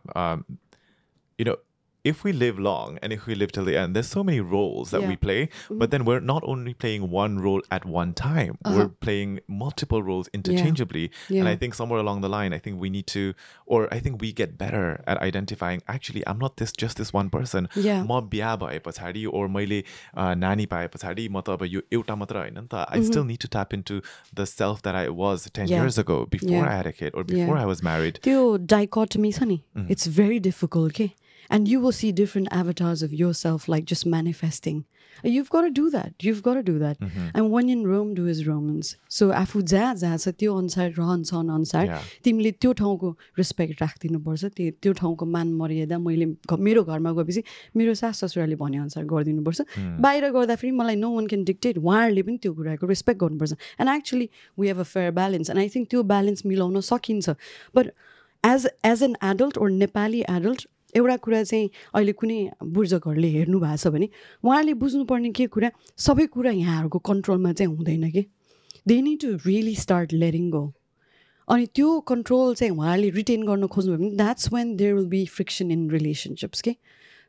if we live long and if we live till the end, there's so many roles that we play, but then we're not only playing one role at one time, we're playing multiple roles interchangeably. And I think somewhere along the line, I think we need to, or I think we get better at identifying, actually, I'm not just this one person. Ma biha bhaye pachadi or मैले नानी पाए पछाडि म त अब यो एउटा मात्र हैन नि त. I still need to tap into the self that I was 10 years ago before I had a kid or before I was married. त्यो dichotomy छ नि, it's very difficult, okay? And you will see different avatars of yourself like just manifesting. You've got to do that. And when in Rome, do as Romans. So आफू जहाँ छ त्यो अनुसार रहन्छन् अनुसार तिमीले त्यो ठाउँको रेस्पेक्ट राखिदिनुपर्छ त्यो ठाउँको मान मर्यादा मैले मेरो घरमा गएपछि मेरो सास ससुराले भने अनुसार गरिदिनुपर्छ बाहिर गर्दाखेरि मलाई नो वान क्यान डिक्टेट उहाँहरूले पनि त्यो कुराको रेस्पेक्ट गर्नुपर्छ and actually we have a fair balance and I think त्यो ब्यालेन्स मिलाउन सकिन्छ but as an adult or Nepali adult एउटा कुरा चाहिँ अहिले कुनै बुर्जकहरूले हेर्नु भएको छ भने उहाँहरूले बुझ्नुपर्ने के कुरा सबै कुरा यहाँहरूको कन्ट्रोलमा चाहिँ हुँदैन कि they need to really start letting go अनि त्यो कन्ट्रोल चाहिँ उहाँहरूले रिटेन गर्न खोज्नु भयो भने that's when there will be friction in relationships के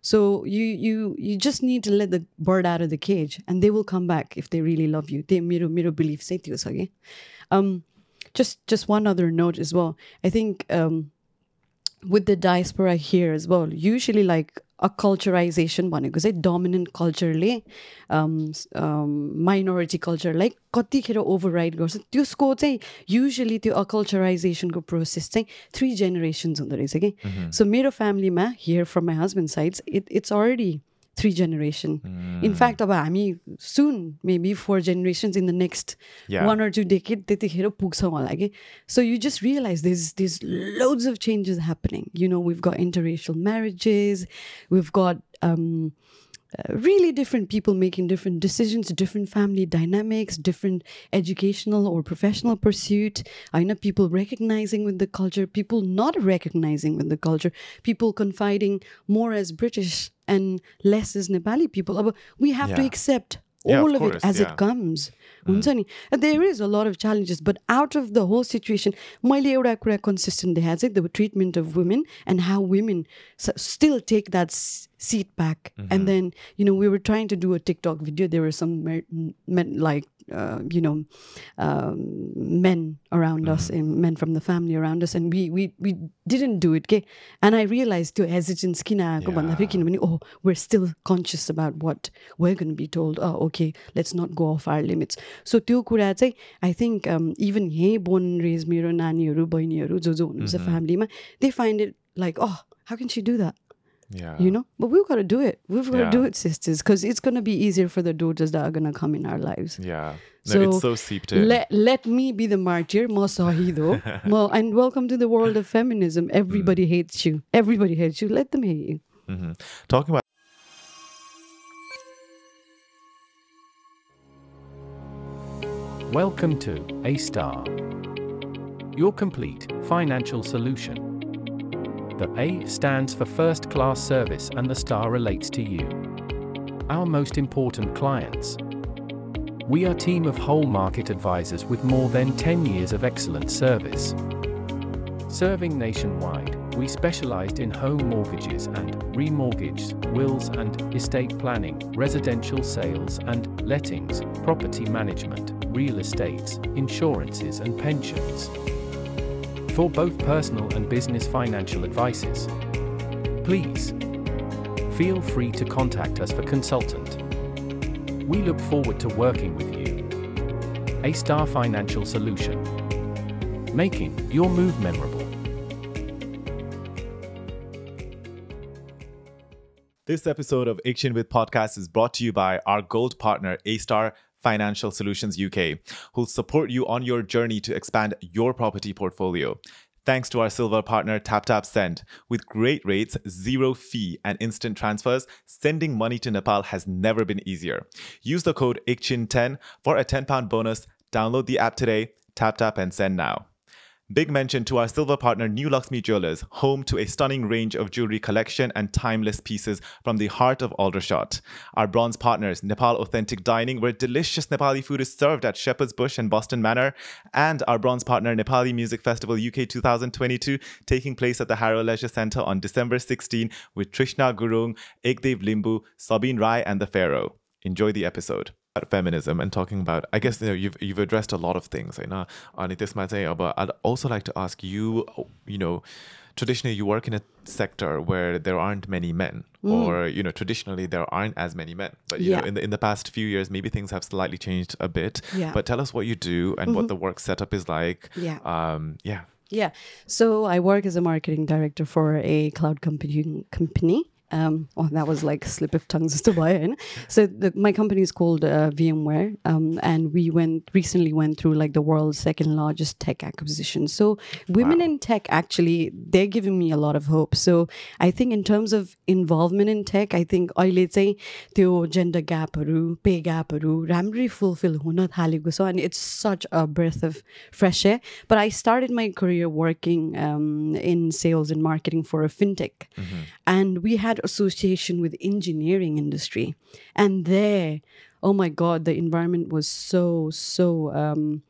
So you just need to let the bird out of the cage, and they will come back if they really love you. मेरो belief say त्यो छ के. Just one other note as well. I think with the diaspora here as well, usually like acculturization भनेको चाहिँ dominant culture-ले minority culture-लाई कतिखेर override गर्छ. त्यसको चाहिँ usually त्यो acculturization-को process चाहिँ 3 generations हुँदो रहेछ कि. So मेरो family-मा here from my husband's side, it's already 3 generation. In fact, अब हामी soon, maybe 4 generations in the next 1 or 2 decades, त्यतिखेर पुग्छौँ होला के. So you just realize there's loads of changes happening. You know, we've got interracial marriages, we've got really different people making different decisions, different family dynamics, different educational or professional pursuit. I know people recognizing with the culture, people not recognizing with the culture, people confiding more as British and less as Nepali people. We have to accept all of it as it comes. There is a lot of challenges, but out of the whole situation, मैले एउटा कुरा consistent देखाएको चाहिँ the treatment of women and how women still take that seat back. And then, you know, we were trying to do a TikTok video. There were some men like, men around us, and men from the family around us, and we didn't do it. Okay? And I realized to hesitance, oh, we're still conscious about what we're going to be told. Oh, okay, let's not go off our limits. So त्यो कुरा चाहिँ I think even here born and raised मेरो नानीहरू बहिनीहरू जो हुनुहुन्छ family-मा, they find it like, oh, how can she do that? Yeah. You know, but we've got to do it. We've got to do it, sisters, because it's going to be easier for the daughters that are going to come in our lives. Yeah. No, it's so seeped in. Let me be the martyr, and welcome to the world of feminism. Everybody hates you. Everybody hates you. Let them hate you. Talking about Welcome to A-Star, your complete financial solution. The A stands for first class service and the star relates to you, our most important clients. We are a team of whole market advisors with more than 10 years of excellent service. Serving nationwide, we specialized in home mortgages and remortgages, wills and estate planning, residential sales and lettings, property management, real estates, insurances and pensions. For both personal and business financial advices, please feel free to contact us for consultant. We look forward to working with you. A-Star Financial Solution, making your move memorable. This episode of Action with Podcast is brought to you by our gold partner, A-Star Financial Solutions UK, who'll support you on your journey to expand your property portfolio. Thanks to our silver partner, TapTapSend. With great rates, 0 fee, and instant transfers, sending money to Nepal has never been easier. Use the code IKCHIN10 for a £10 bonus. Download the app today, TapTap and send now. Big mention to our silver partner, New Lakshmi Jewelers, home to a stunning range of jewelry collection and timeless pieces from the heart of Aldershot. Our bronze partners, Nepal Authentic Dining, where delicious Nepali food is served at Shepherd's Bush and Boston Manor. And our bronze partner, Nepali Music Festival UK 2022, taking place at the Harrow Leisure Centre on December 16 with Trishna Gurung, Ekdev Limbu, Sabine Rai and the Pharaoh. Enjoy the episode. About feminism and talking about, I guess, you know, you've addressed a lot of things, but I'd also like to ask you, you know, traditionally you work in a sector where there aren't many men, or, you know, traditionally there aren't as many men, but you know, in the past few years maybe things have slightly changed a bit. But tell us what you do and what the work setup is like. So I work as a marketing director for a cloud computing company. That was like a slip of tongue just to buy in. So my company is called VMware, and we recently went through like the world's second largest tech acquisition. So women in tech, actually, they're giving me a lot of hope. So I think in terms of involvement in tech, I think let's say the gender gap, pay gap, ramri fulfill huna thaleko cha, and it's such a breath of fresh air. But I started my career working in sales and marketing for a fintech, and we had association with engineering industry, and there, oh my god, the environment was so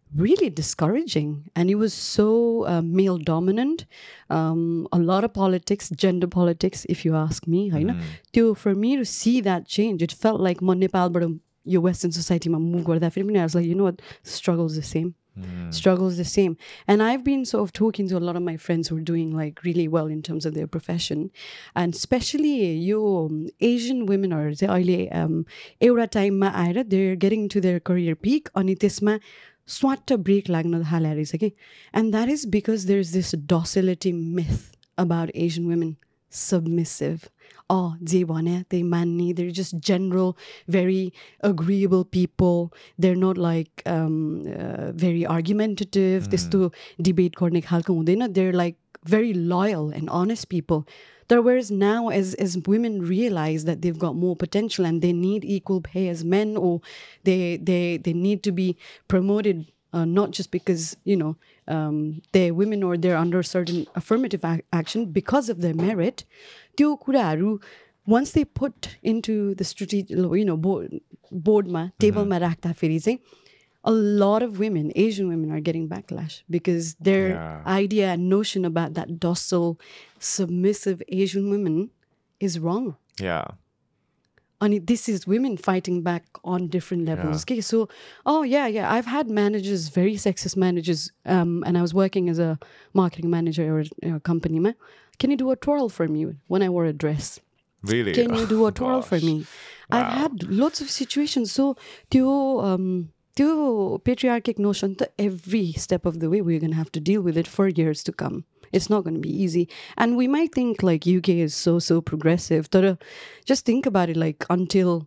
really discouraging, and it was so male dominant. A lot of politics, gender politics, if you ask me. For me to see that change, it felt like म नेपालबाट यो Western society मा move गर्दाखेरि पनि I was like, you know what, struggle is the same. Struggle is the same. And I've been sort of talking to a lot of my friends who are doing like really well in terms of their profession, and especially Asian women are एउटा टाइममा आएर they're getting to their career peak, अनि त्यसमा स्वाट break लाग्न थाले रहेछ कि. And that is because there's this docility myth about Asian women. Submissive. Oh, je bhane they manni. They're just general, very agreeable people. They're not like very argumentative. Testo debate गर्ने खालको हुँदैन. They're like very loyal and honest people. Whereas now, as women realize that they've got more potential and they need equal pay as men, or they need to be promoted, not just because, you know, they're women or they're under certain affirmative action, because of their merit, त्यो कुराहरू once they put into the strategic, you know, boardमा tableमा राख्दाखेरि चाहिँ a lot of women, Asian women, are getting backlash because their idea and notion about that docile, submissive Asian women is wrong. Yeah. And this is women fighting back on different levels. Okay, so, I've had managers, very sexist managers, and I was working as a marketing manager or a company. Can you do a twirl for me when I wore a dress? Really? Can you do a twirl for me? Wow. I've had lots of situations. So, त्यो patriarchic notion, every step of the way we're going to have to deal with it for years to come. It's not going to be easy. And we might think like UK is so progressive. But just think about it, like until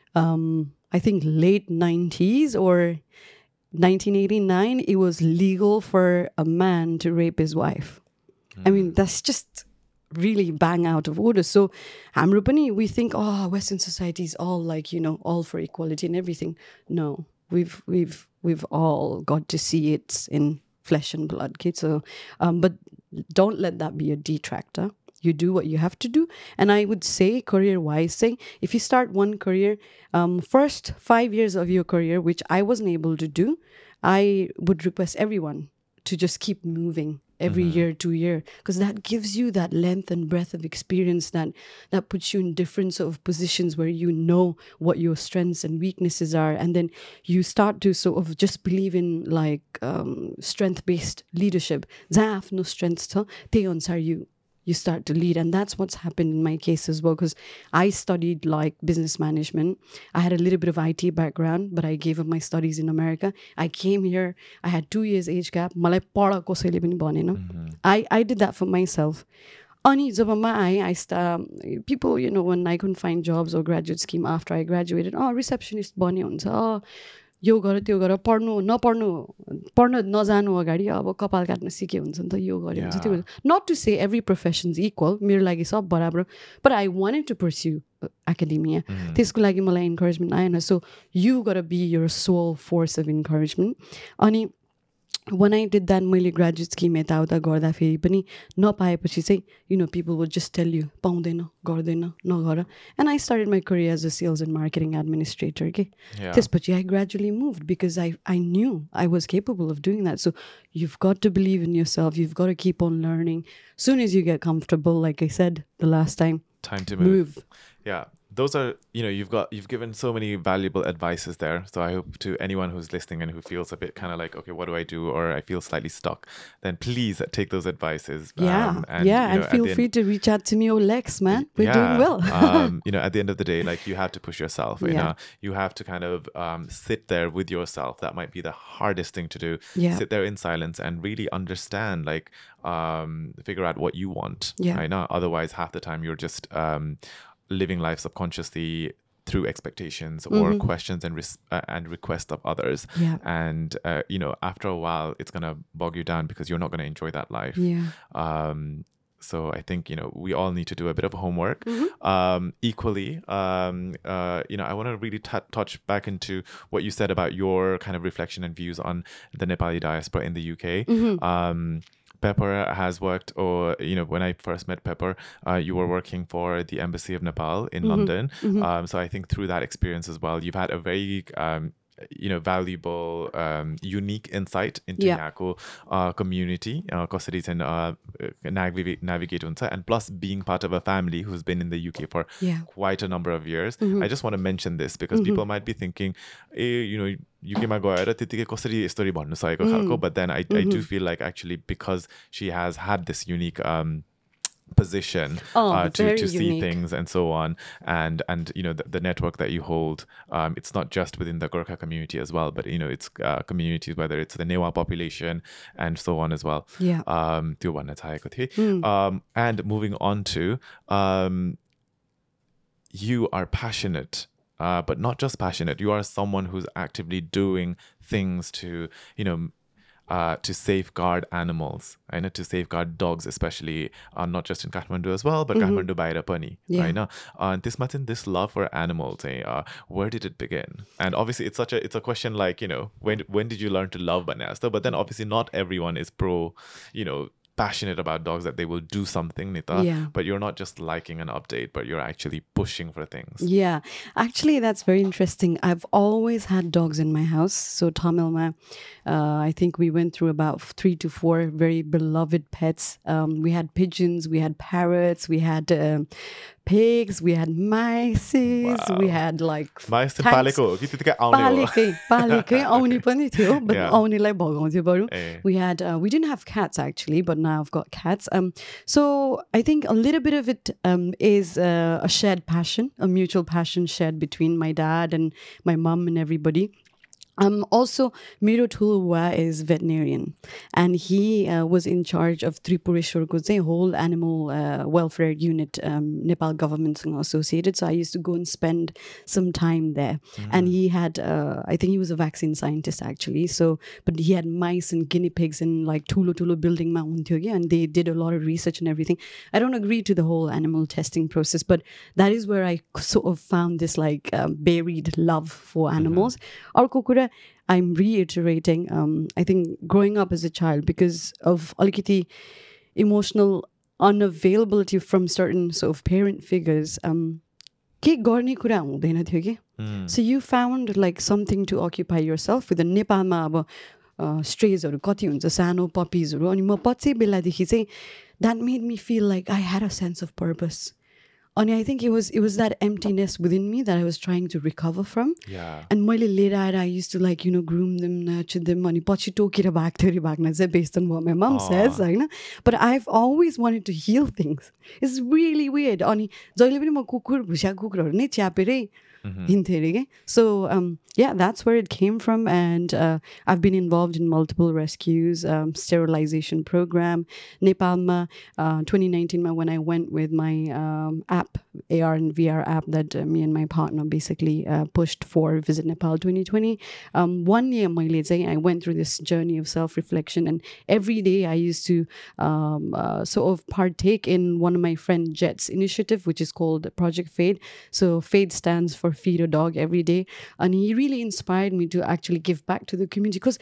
I think late 90s or 1989, it was legal for a man to rape his wife. I mean, that's just really bang out of order. So हाम्रो पनि, we think, oh, Western society is all like, you know, all for equality and everything. No. We've all got to see it in flesh and blood, kids. So, but don't let that be a detractor. You do what you have to do. And I would say, career-wise, if you start one career, first 5 years of your career, which I wasn't able to do, I would request everyone to just keep moving every year, 2 years, because that gives you that length and breadth of experience that puts you in different sort of positions where you know what your strengths and weaknesses are, and then you start to sort of just believe in like strength-based leadership. जहाँ आफ्नो strengths छ त्यही अनुसार you start to lead. And that's what's happened in my case as well, because I studied like business management. I had a little bit of IT background, but I gave up my studies in America. I came here, I had 2 years age gap. मलाई पढ कसैले पनि भनेन. I did that for myself. Ani जबमा I people, you know, when I couldn't find jobs or graduate scheme after I graduated, receptionist बन्ने हुन्छ, यो गर त्यो गर, पढ्न नजानु अगाडि अब कपाल काट्न सिके हुन्छ नि त, यो गरे हुन्छ त्यो. Not to say every profession is equal, मेरो लागि सब बराबर, but I wanted to pursue academia. त्यसको लागि मलाई encouragement आएन. So you gotta be your sole force of encouragement. अनि when I did that, मैले graduate scheme यताउता गर्दाखेरि पनि नपाएपछि चाहिँ, you know, people would just tell you, पाउँदैन, गर्दैन, नगर. And I started my career as a sales and marketing administrator. Okay? त्यसपछि I gradually moved because I knew I was capable of doing that. So you've got to believe in yourself. You've got to keep on learning. Soon as you get comfortable, like I said the last time to move. Yeah. Those are, you know, you've given so many valuable advices there. So I hope to anyone who's listening and who feels a bit kind of like, okay, what do I do? Or I feel slightly stuck, then please take those advices. And feel free to reach out to me or Lex, man. We're doing well. You know, at the end of the day, like you have to push yourself. You know, you have to kind of sit there with yourself. That might be the hardest thing to do. Sit there in silence and really understand, like figure out what you want. I know. Otherwise, half the time you're just living life subconsciously through expectations or questions and requests of others. And you know, after a while it's gonna bog you down because you're not gonna enjoy that life. So I think, you know, we all need to do a bit of homework. Equally, you know, I want to really touch back into what you said about your kind of reflection and views on the Nepali diaspora in the UK. Pepper has worked, or, you know, when I first met Pepper, you were working for the Embassy of Nepal in London. So I think through that experience as well, you've had a very valuable, unique insight into Yeah. यहाँको community, कसरी चाहिँ navigate हुन्छ, and plus being part of a family who's been in the UK for Yeah. quite a number of years. I just want to mention this because people might be thinking, UK मा गएर त्यतिकै कसरी story भन्नु सकेको खालको, but then I do feel like actually because she has had this unique position to see unique. things and so on, and the network that you hold, it's not just within the Gorkha community as well, but it's communities, whether it's the Newa population and so on as well. Yeah. त्यो भन्न चाहेको थिएँ. And moving on to you are passionate, but not just passionate, you are someone who's actively doing things to to safeguard animals, to safeguard dogs especially, not just in Kathmandu as well, but Kathmandu बाहिर पनि, हैन? त्यसमा चाहिँ this love for animals, where did it begin? And obviously it's a question like, when did you learn to love भने जस्तो, but then obviously not everyone is passionate about dogs that they will do something, Nita. Yeah. But you're not just liking an update, but you're actually pushing for things. Yeah, actually, that's very interesting. I've always had dogs in my house. So Tamilma, I think we went through about 3 to 4 very beloved pets. We had pigeons, we had parrots, we had pigs, we had mice, we had like mice पालेको कि त्यतिकै आउने हो? पालेकै आउने पनि थियो, but Yeah. आउनेलाई भगाउँथ्यो बरु. Eh. We didn't have cats actually, but now I've got cats. So I think a little bit of it is a shared passion, a mutual passion shared between my dad and my mom and everybody. Also, Miro Tulwa is veterinarian, and he was in charge of Tripureshwar's whole animal welfare unit, Nepal government associated. So I used to go and spend some time there. And he had, I think he was a vaccine scientist actually. So, but he had mice and guinea pigs in like Tulo building Mount and they did a lot of research and everything. I don't agree to the whole animal testing process, but that is where I sort of found this like buried love for animals. I'm reiterating, I think growing up as a child, because of alikiti emotional unavailability from certain sort of parent figures, ke गर्ने कुरा हुँदैन थियो के. So you found like something to occupy yourself with. नेपालमा अब straysहरू कति हुन्छ, सानो puppiesहरू, अनि म पछि बेलादेखि चाहिँ that made me feel like I had a sense of purpose. And I think it was that emptiness within me that I was trying to recover from. Yeah. And मैले लिएर आएर I used to like, groom them, nurture them. अनि पछि टोकेर भाग्न चाहिँ based on what my mom says, होइन? But I've always wanted to heal things. It's really weird. अनि जहिले पनि म कुकुर भुस्या कुकुरहरू नै च्यापेरै हिँड्थेँ अरे के. So yeah, that's where it came from. And I've been involved in multiple rescues, sterilization program. Nepalma, 2019 when I went with my app, AR and VR app that me and my partner basically pushed for Visit Nepal 2020. 1 year I went through this journey of self-reflection, and every day I used to sort of partake in one of my friend Jet's initiative, which is called Project Fade. So Fade stands for Feed a Dog Every Day, and he really inspired me to actually give back to the community, because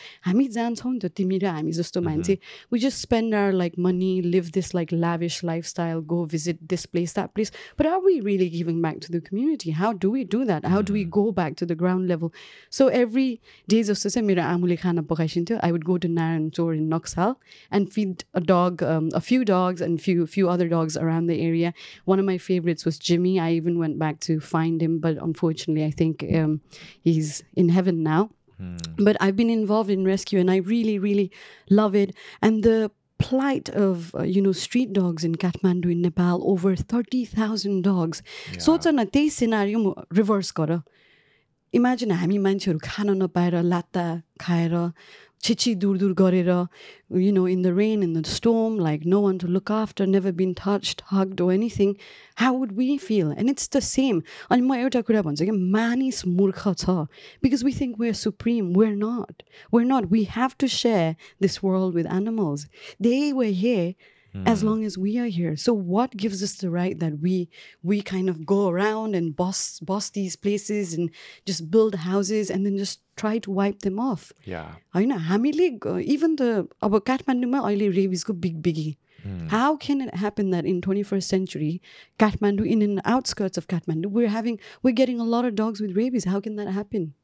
we just spend our like money, live this like lavish lifestyle, go visit this place, that place, but are we really giving back to the community? How do we do that? How do we go back to the ground level? So every day I would go to Naran Chor in Noxal and feed a few dogs and few other dogs around the area. One of my favorites was Jimmy. I even went back to find him, but unfortunately I think he's in heaven now. But I've been involved in rescue, and I really, really love it. And the plight of street dogs in Kathmandu in Nepal, over 30,000 dogs. So it's a त्यही scenario reverse gara. Imagine हामी मान्छेहरू खान नपाएर लात्ता खाएर छिछि दूर गरेर, in the rain, in the storm, like no one to look after, never been touched, hugged or anything. How would we feel? And it's the same. अनि म एउटा कुरा भन्छु कि मानिस मूर्ख छ, because we think we're supreme. We're not. We have to share this world with animals. They were here as long as we are here. So what gives us the right that we kind of go around and boss these places and just build houses and then just try to wipe them off? Yeah. Even the Kathmandu अहिले rabies को biggie. How can it happen that in 21st century Kathmandu, in the outskirts of Kathmandu, we're getting a lot of dogs with rabies? How can that happen?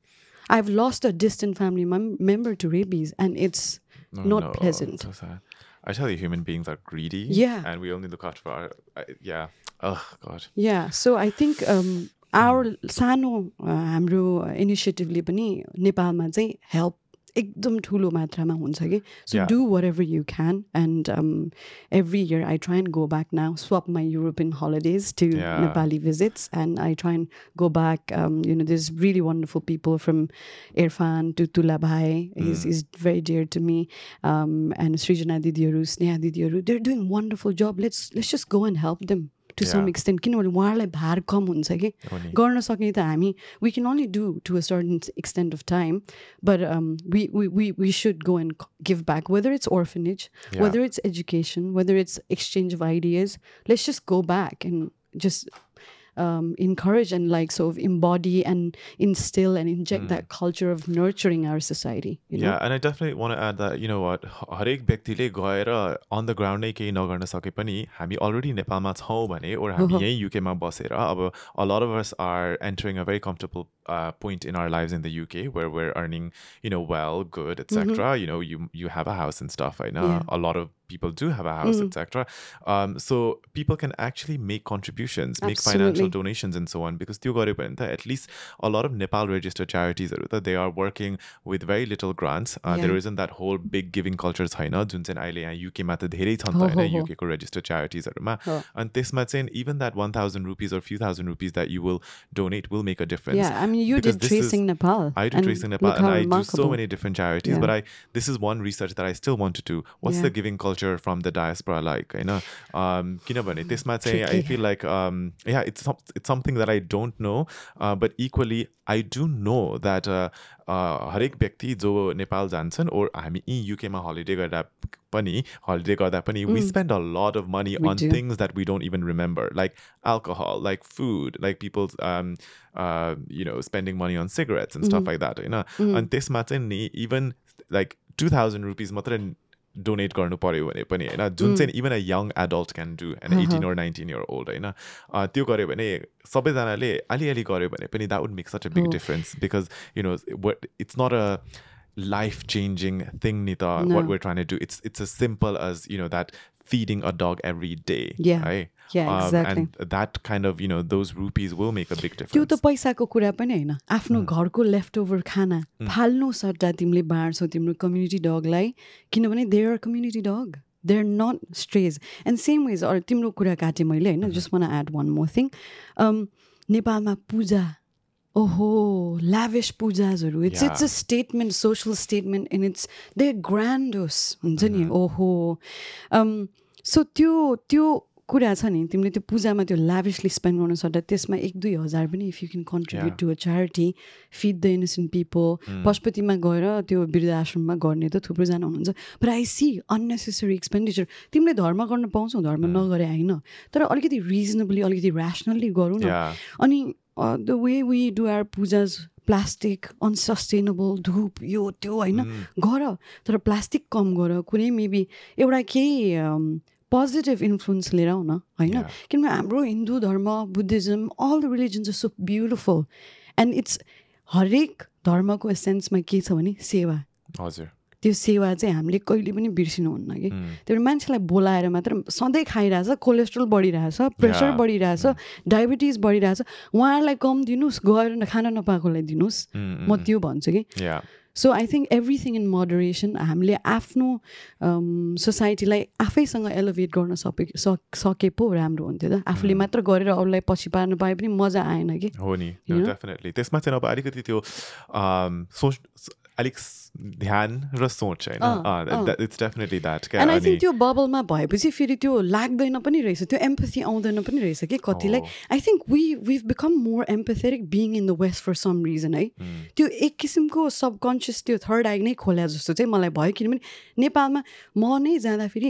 I've lost a distant family member to rabies, and it's not pleasant. So sad. I tell you, human beings are greedy. Yeah. And we only look out for our, yeah. Oh, God. Yeah. So I think our सानो हाम्रो इनिसिएटिभले पनि नेपालमा चाहिँ help एकदम ठुलो मात्रामा हुन्छ कि so do whatever you can and every year I try and go back now, swap my European holidays to Nepali visits, and I try and go back. There's really wonderful people from Irfan to Tula Bhai. He's very dear to me, and Srijana Didiyaru, Sneha Didiyaru. They're doing wonderful job. Let's just go and help them to some extent. किनभने उहाँहरूलाई भार कम हुन्छ कि गर्न सक्ने त हामी we can only do to a certain extent of time, but we should go and give back, whether it's orphanage, whether it's education, whether it's exchange of ideas. Let's just go back and just encourage and like sort of embody and instill and inject that culture of nurturing our society. You know? And I definitely want to add that, you know what, हरेक व्यक्तिले गएर on the ground नै केही नगर्न सके पनि हामी already नेपालमा छौँ भने or हामी यही UK मा बसेर अब a lot of us are entering a very comfortable point in our lives in the UK where we're earning, well, good, etc. You have a house and stuff. I know a lot of people do have a house, etc. So people can actually make contributions, make financial donations and so on, because at least a lot of Nepal registered charities they are working with very little grants. There isn't that whole big giving culture UK ma ta धेरै छन् त UK ko registered charities and त्यसमा चाहिँ even that 1,000 rupees or few thousand rupees that you will donate will make a difference. Yeah, I mean you did Tracing Nepal. I do Tracing Nepal and I do so many different charities, but this is one research that I still want to do. What's the giving culture from the diaspora like? किनभने त्यसमा चाहिँ I feel like it's something that I don't know, but equally I do know that हरेक व्यक्ति जो नेपाल जान्छन् or हामी UK मा holiday गर्दा पनि we spend a lot of money on things that we don't even remember, like alcohol, like food, like people spending money on cigarettes and stuff like that, and त्यसमा चाहिँ even like 2,000 rupees मात्र donate गर्नु पर्यो भने पनि हैन जुन चाहिँ even a young adult can do, an 18 or 19 year old हैन त्यो गर्यो भने सबैजनाले अलिअलि गर्यो भने पनि that would make such a big difference, because it's not a life changing thing nita what we're trying to do. It's as simple as that feeding a dog every day, right? Yeah, exactly. And that kind of those rupees will make a big difference. त्यो त पैसाको कुरा पनि हैन, आफ्नो घरको left over खाना फाल्नु सट्टा तिमीले बाँड्छौ तिम्रो कम्युनिटी डगलाई, किनभने they are a community dog, they're not strays. And same ways or तिम्रो कुरा काटे मैले हैन, just want to add one more thing. नेपालमा पूजा, lavish pujas-haru. It's a statement, social statement, and they're grandiose. So त्यो कुरा छ नि तिमीले त्यो पूजामा त्यो lavishly spend गर्न सक्दा त्यसमा 1-2 हजार पनि if you can contribute to a charity, feed the innocent people. पशुपतिमा गएर त्यो वृद्ध आश्रममा गर्ने त थुप्रो जना हुनुहुन्छ, but I see unnecessary expenditure. तिमीले धर्म गर्न पाउँछौ, धर्म नगरे हैन, तर अलिकति reasonably, अलिकति rationally गरौ न. अनि the way we do our pujas, plastic, unsustainable, धूप यो त्यो हैन गर, तर प्लास्टिक कम गर, कुनै maybe एउटा केही positive influence लिएर आउन हैन, किनभने हाम्रो हिन्दू धर्म, Buddhism, all the religions are so beautiful, and it's हरेक धर्मको एसेन्समा के छ भने सेवा. हजुर, त्यो सेवा चाहिँ हामीले कहिले पनि बिर्सिनु हुन्न कि. त्यो मान्छेलाई बोलाएर मात्र सधैँ खाइरहेछ, कोलेस्ट्रोल बढिरहेछ, प्रेसर बढिरहेछ, डायबिटिज बढिरहेछ, उहाँहरूलाई कम दिनुहोस्, गएर खाना नपाएकोलाई दिनुहोस्, म त्यो भन्छु कि. So I think everything in moderation. हामीले आफ्नो सोसाइटीलाई आफैसँग एलिभेट गर्न सके पो राम्रो हुन्थ्यो त. आफूले मात्र गरेर अरूलाई पछि पार्न पाए पनि मजा आएन कि. हो नि, डेफिनेटली. त्यसमा चाहिँ अब अलिकति त्यो सोच अलिक ध्यान र सोच हैन, it's definitely that. And I think त्यो बबलमा भएपछि फेरि त्यो लाग्दैन पनि रहेछ, त्यो एम्पथी आउँदैन पनि रहेछ कि कतिलाई. I think we've become more empathetic being in the West for some reason है. त्यो एक किसिमको सबकन्सियस त्यो थर्ड आई नै खोल्या जस्तो चाहिँ मलाई भयो, किनभने नेपालमा म नै जाँदा फेरि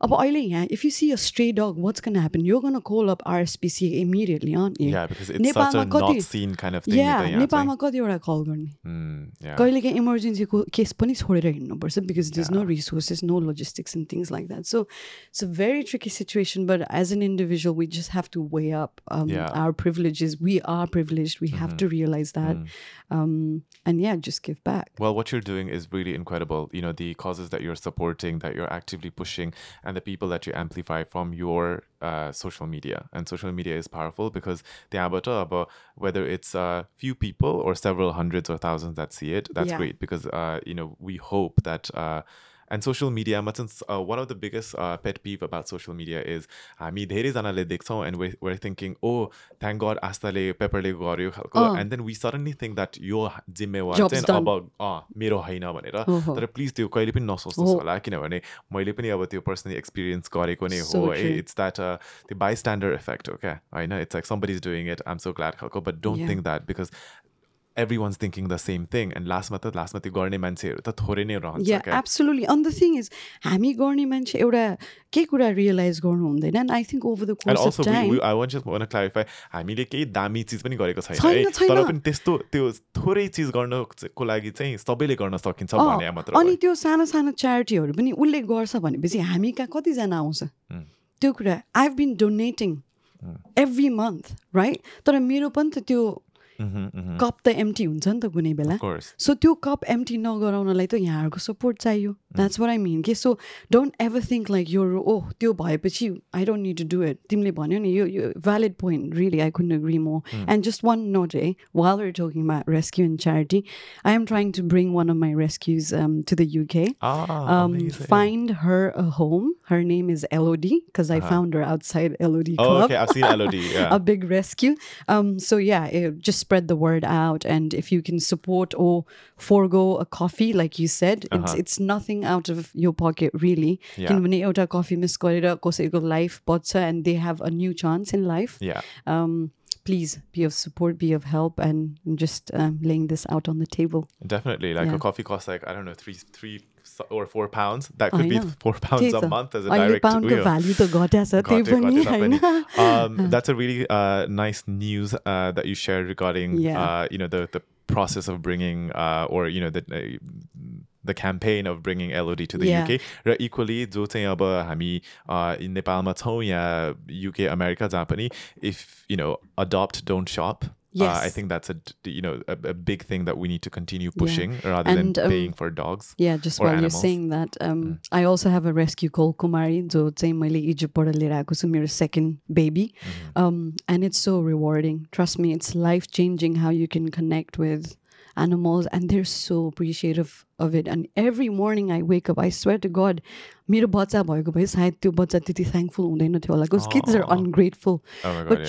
अब अहिले यहाँ if you see a stray dog, what's going to happen? You're going to call up RSPCA immediately, aren't you? Yeah, because it's such a not seen kind of thing. Yeah, नेपालमा कतिवटा कल गर्ने कहिले काहीँ इमर्जेन्सीको केस पनि छोडेर हिँड्नुपर्छ because there's no resources, no logistics and things like that. So it's a very tricky situation, but as an individual we just have to weigh up our privileges. We are privileged, we have to realize that. And yeah, just give back. Well, what you're doing is really incredible. You know, the causes that you're supporting, that you're actively pushing, and the people that you amplify from your social media. And social media is powerful because whether it's a few people or several hundreds or thousands that see it, that's great because, you know, we hope that... and social media, one of the biggest pet peeve about social media is हामी धेरैजनाले देख्छौँ and we're thinking, oh, thank God आस्थाले पेपरले गर्यो खालको, and then we suddenly think that यो जिम्मेवार चाहिँ अब मेरो होइन भनेर. तर प्लिज त्यो कहिले पनि नसोच्नुहोस् होला किनभने मैले पनि अब त्यो पर्सनली एक्सपिरियन्स गरेको नै हो. It's that the bystander effect, okay? I know it's like somebody's doing it, I'm so glad खालको, but don't think that because everyone's thinking the same thing and lastमा त्यो गर्ने मान्छेहरू त थोरै नै रहन्छ. Yeah, absolutely. And the thing is हामी गर्ने मान्छे एउटा के कुरा रियलाइज गर्नु हुँदैन. And I think over the course of time I just want to clarify हामीले केही दामी चीज पनि गरेको छैन है, तर पनि त्यस्तो त्यो थोरै चीज गर्नको लागि चाहिँ सबैले गर्न सकिन्छ भने मात्र. अनि त्यो सानो सानो च्यारिटीहरू पनि उसले गर्छ भनेपछि हामी कहाँ कतिजना आउँछ त्यो कुरा. I've been donating every month, right? तर मेरो पनि त त्यो कप त एम्टी हुन्छ नि त कुनै बेला. सो त्यो कप एम्टी नगराउनलाई त यहाँहरूको सपोर्ट चाहियो. द्याट्स व्हाट आई मिन के. So don't ever think like यो त्यो भएपछि I don't need to do it. तिमीले भन्यो नि यो valid point. Really I couldn't agree more. And just one note while we're talking about rescue and charity, I am trying to bring one of my rescues to the UK. Find her a home. Her name is Elodie because I found her outside Elodie Club. Oh, okay, I've seen Elodie. Yeah. A big rescue. So yeah, just spread the word out, and if you can support or forego a coffee, like you said, it's nothing out of your pocket really. Kinabhane euta coffee miss garera कसैको life बच्छ and they have a new chance in life. Please be of support, be of help, and just laying this out on the table. Definitely, like a coffee costs like I don't know 3 or 4 pounds. That could be 4 pounds a month as a direct value to that's a really nice news that you shared regarding you know the process of bringing or you know the campaign of bringing Elodie to the UK. र equally जो चाहिँ अब हामी नेपालमा छौँ या UK America जहाँ पनि if you know adopt don't shop. I think that's a big thing that we need to continue pushing rather than paying for dogs. Yeah, just while animals. You're saying that, I also have a rescue called Kumari, जो चाहिँ मैले इजिप्टबाट लिएर आएको छु, मेरो second baby. And it's so rewarding. Trust me, it's life changing how you can connect with animals, and they're so appreciative of it. And every morning I wake up, I swear to God, मेरो बच्चा भएको भए सायद त्यो बच्चा त्यति thankful हुँदैन थियो होला because kids are ungrateful. But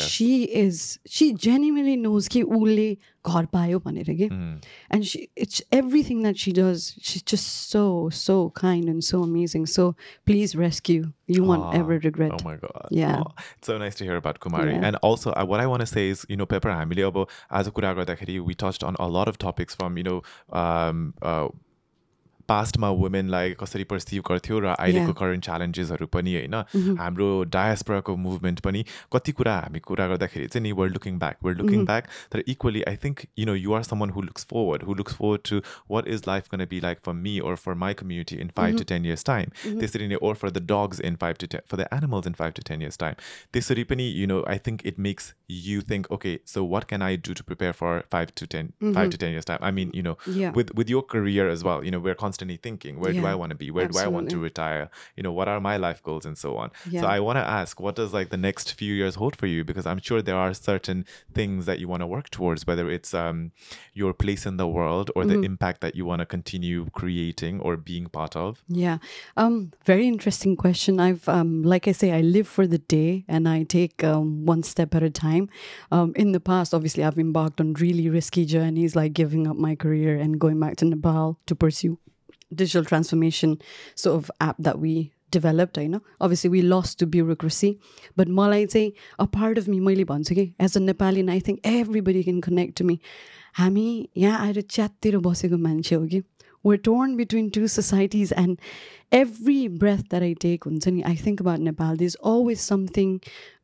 she genuinely knows कि उसले घर पायो भनेर के. And it's everything that she does, she's just so kind and so amazing. So please rescue, you won't ever regret. Oh my God. Yeah. It's so nice to hear about Kumari. And also what I want to say is, you know, Pepper हामीले अब आज कुरा गर्दाखेरि we touched on a lot of topics from, you know, पास्टमा वुमेनलाई कसरी perceive गर्थ्यो र अहिलेको current च्यालेन्जेसहरू पनि होइन. हाम्रो डायस्पोराको मुभमेन्ट पनि कति कुरा हामी कुरा गर्दाखेरि चाहिँ नि we're looking back. तर equally I think you know you are someone who looks forward to what is life going to be like for me or for my community in 5 to 10 years time. त्यसरी नै or for the dogs in 5 to 10 for the animals in 5 to 10 years time. त्यसरी पनि you know I think it makes you think, okay, so what can I do to prepare for 5 to 10 years time. I mean, you know, with your career as well, you know, we're constantly thinking, where do I want to be? Where do I want to retire? You know, what are my life goals and so on. So I want to ask, what does like the next few years hold for you? Because I'm sure there are certain things that you want to work towards, whether it's your place in the world or the impact that you want to continue creating or being part of. Yeah. Very interesting question. I've, like I say, I live for the day and I take one step at a time. In the past, obviously, I've embarked on really risky journeys, like giving up my career and going back to Nepal to pursue digital transformation sort of app that we developed. I know obviously we lost to bureaucracy, but मलाई चाहिँ a part of me मैले भन्छु कि as a Nepali, and I think everybody can connect to me. हामी यहाँ आएर च्याततिर बसेको मान्छे हो कि we're torn between two societies, and every breath that I take, I think about Nepal. There's always something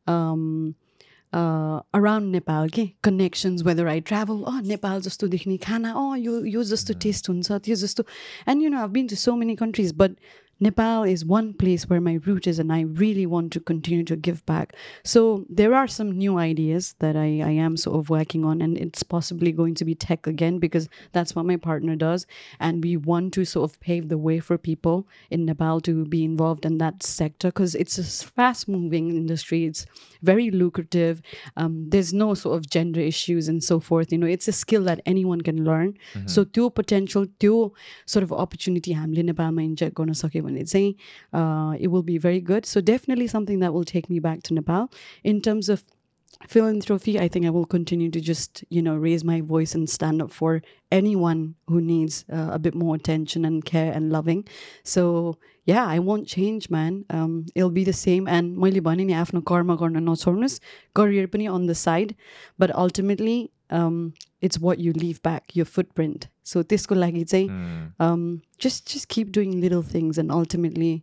around Nepal, connections, whether I travel, Nepal jasto dekhne khana, yo jasto taste huncha, tyo jasto. And I've been to so many countries, but Nepal is one place where my root is, and I really want to continue to give back. So there are some new ideas that I am sort of working on, and it's possibly going to be tech again, because that's what my partner does. And we want to sort of pave the way for people in Nepal to be involved in that sector, because it's a fast-moving industry. It's very lucrative. There's no sort of gender issues and so forth. It's a skill that anyone can learn. So त्यो potential, त्यो sort of opportunity हामीले नेपालमा inject गर्न सक्यो भने चाहिँ it will be very good. So definitely something that will take me back to Nepal. In terms of philanthropy, I think I will continue to just raise my voice and stand up for anyone who needs a bit more attention and care and loving. So yeah, I won't change, man. It'll be the same. And मैले भने नि आफ्नो कर्म गर्न नछोड्नुस्, career पनि on the side, but ultimately it's what you leave back, your footprint. So त्यसको लागि चाहिँ just keep doing little things, and ultimately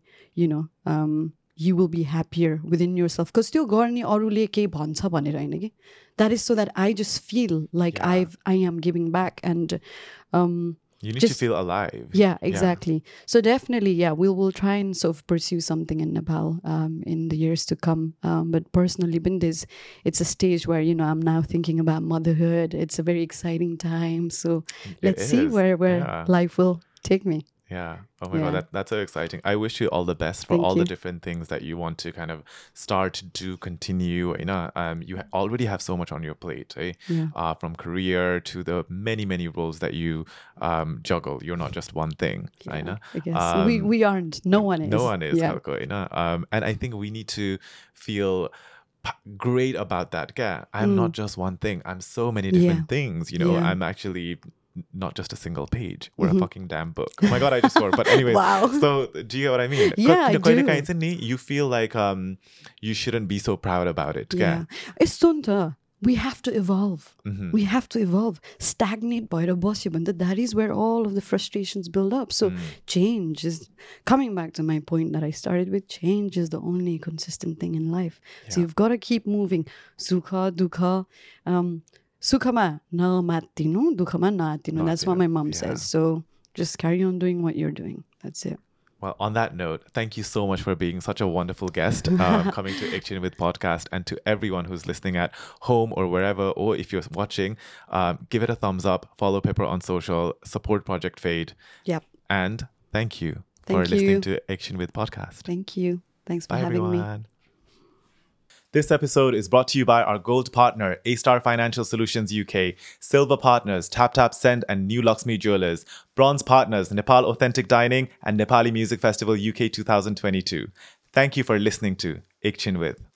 you will be happier within yourself. Because त्यो गर्ने अरूले के भन्छ भनेर हैन के. That is so that I just feel like I am giving back, and you need to feel alive. Yeah, exactly. Yeah. So definitely, we'll try and sort of pursue something in Nepal in the years to come. But personally, it's a stage where I'm now thinking about motherhood. It's a very exciting time. So let's see where life will take me. Yeah. Oh my God, that's so exciting. I wish you all the best for all the different things that you want to kind of start to continue. You already have so much on your plate, eh? From career to the many, many roles that you juggle. You're not just one thing. I guess. We aren't. No one is. No one is. And I think we need to feel great about that. I'm not just one thing. I'm so many different things. I'm actually not just a single page. We're a fucking damn book. Oh my God, I just swore. But anyways, wow. So do you get what I mean? Yeah, I do. You feel like you shouldn't be so proud about it. Yeah. We have to evolve. We have to evolve. Stagnate bhayera बस्यो भने त that is where all of the frustrations build up. So change is, coming back to my point that I started with, change is the only consistent thing in life. So you've got to keep moving. Sukha, dukha, Sukhama na matinu, dukhama na atinu. That's what my mom says. So just carry on doing what you're doing. That's it. Well, on that note, thank you so much for being such a wonderful guest coming to Action with Podcast. And to everyone who's listening at home or wherever, or if you're watching, give it a thumbs up, follow Pepper on social, support Project Fade. Yep. And thank you for listening to Action with Podcast. Thank you. Thanks for having me. This episode is brought to you by our gold partner, A-Star Financial Solutions UK, silver partners, TapTap Send and New Luxmi Jewelers, bronze partners, Nepal Authentic Dining and Nepali Music Festival UK 2022. Thank you for listening to Action with.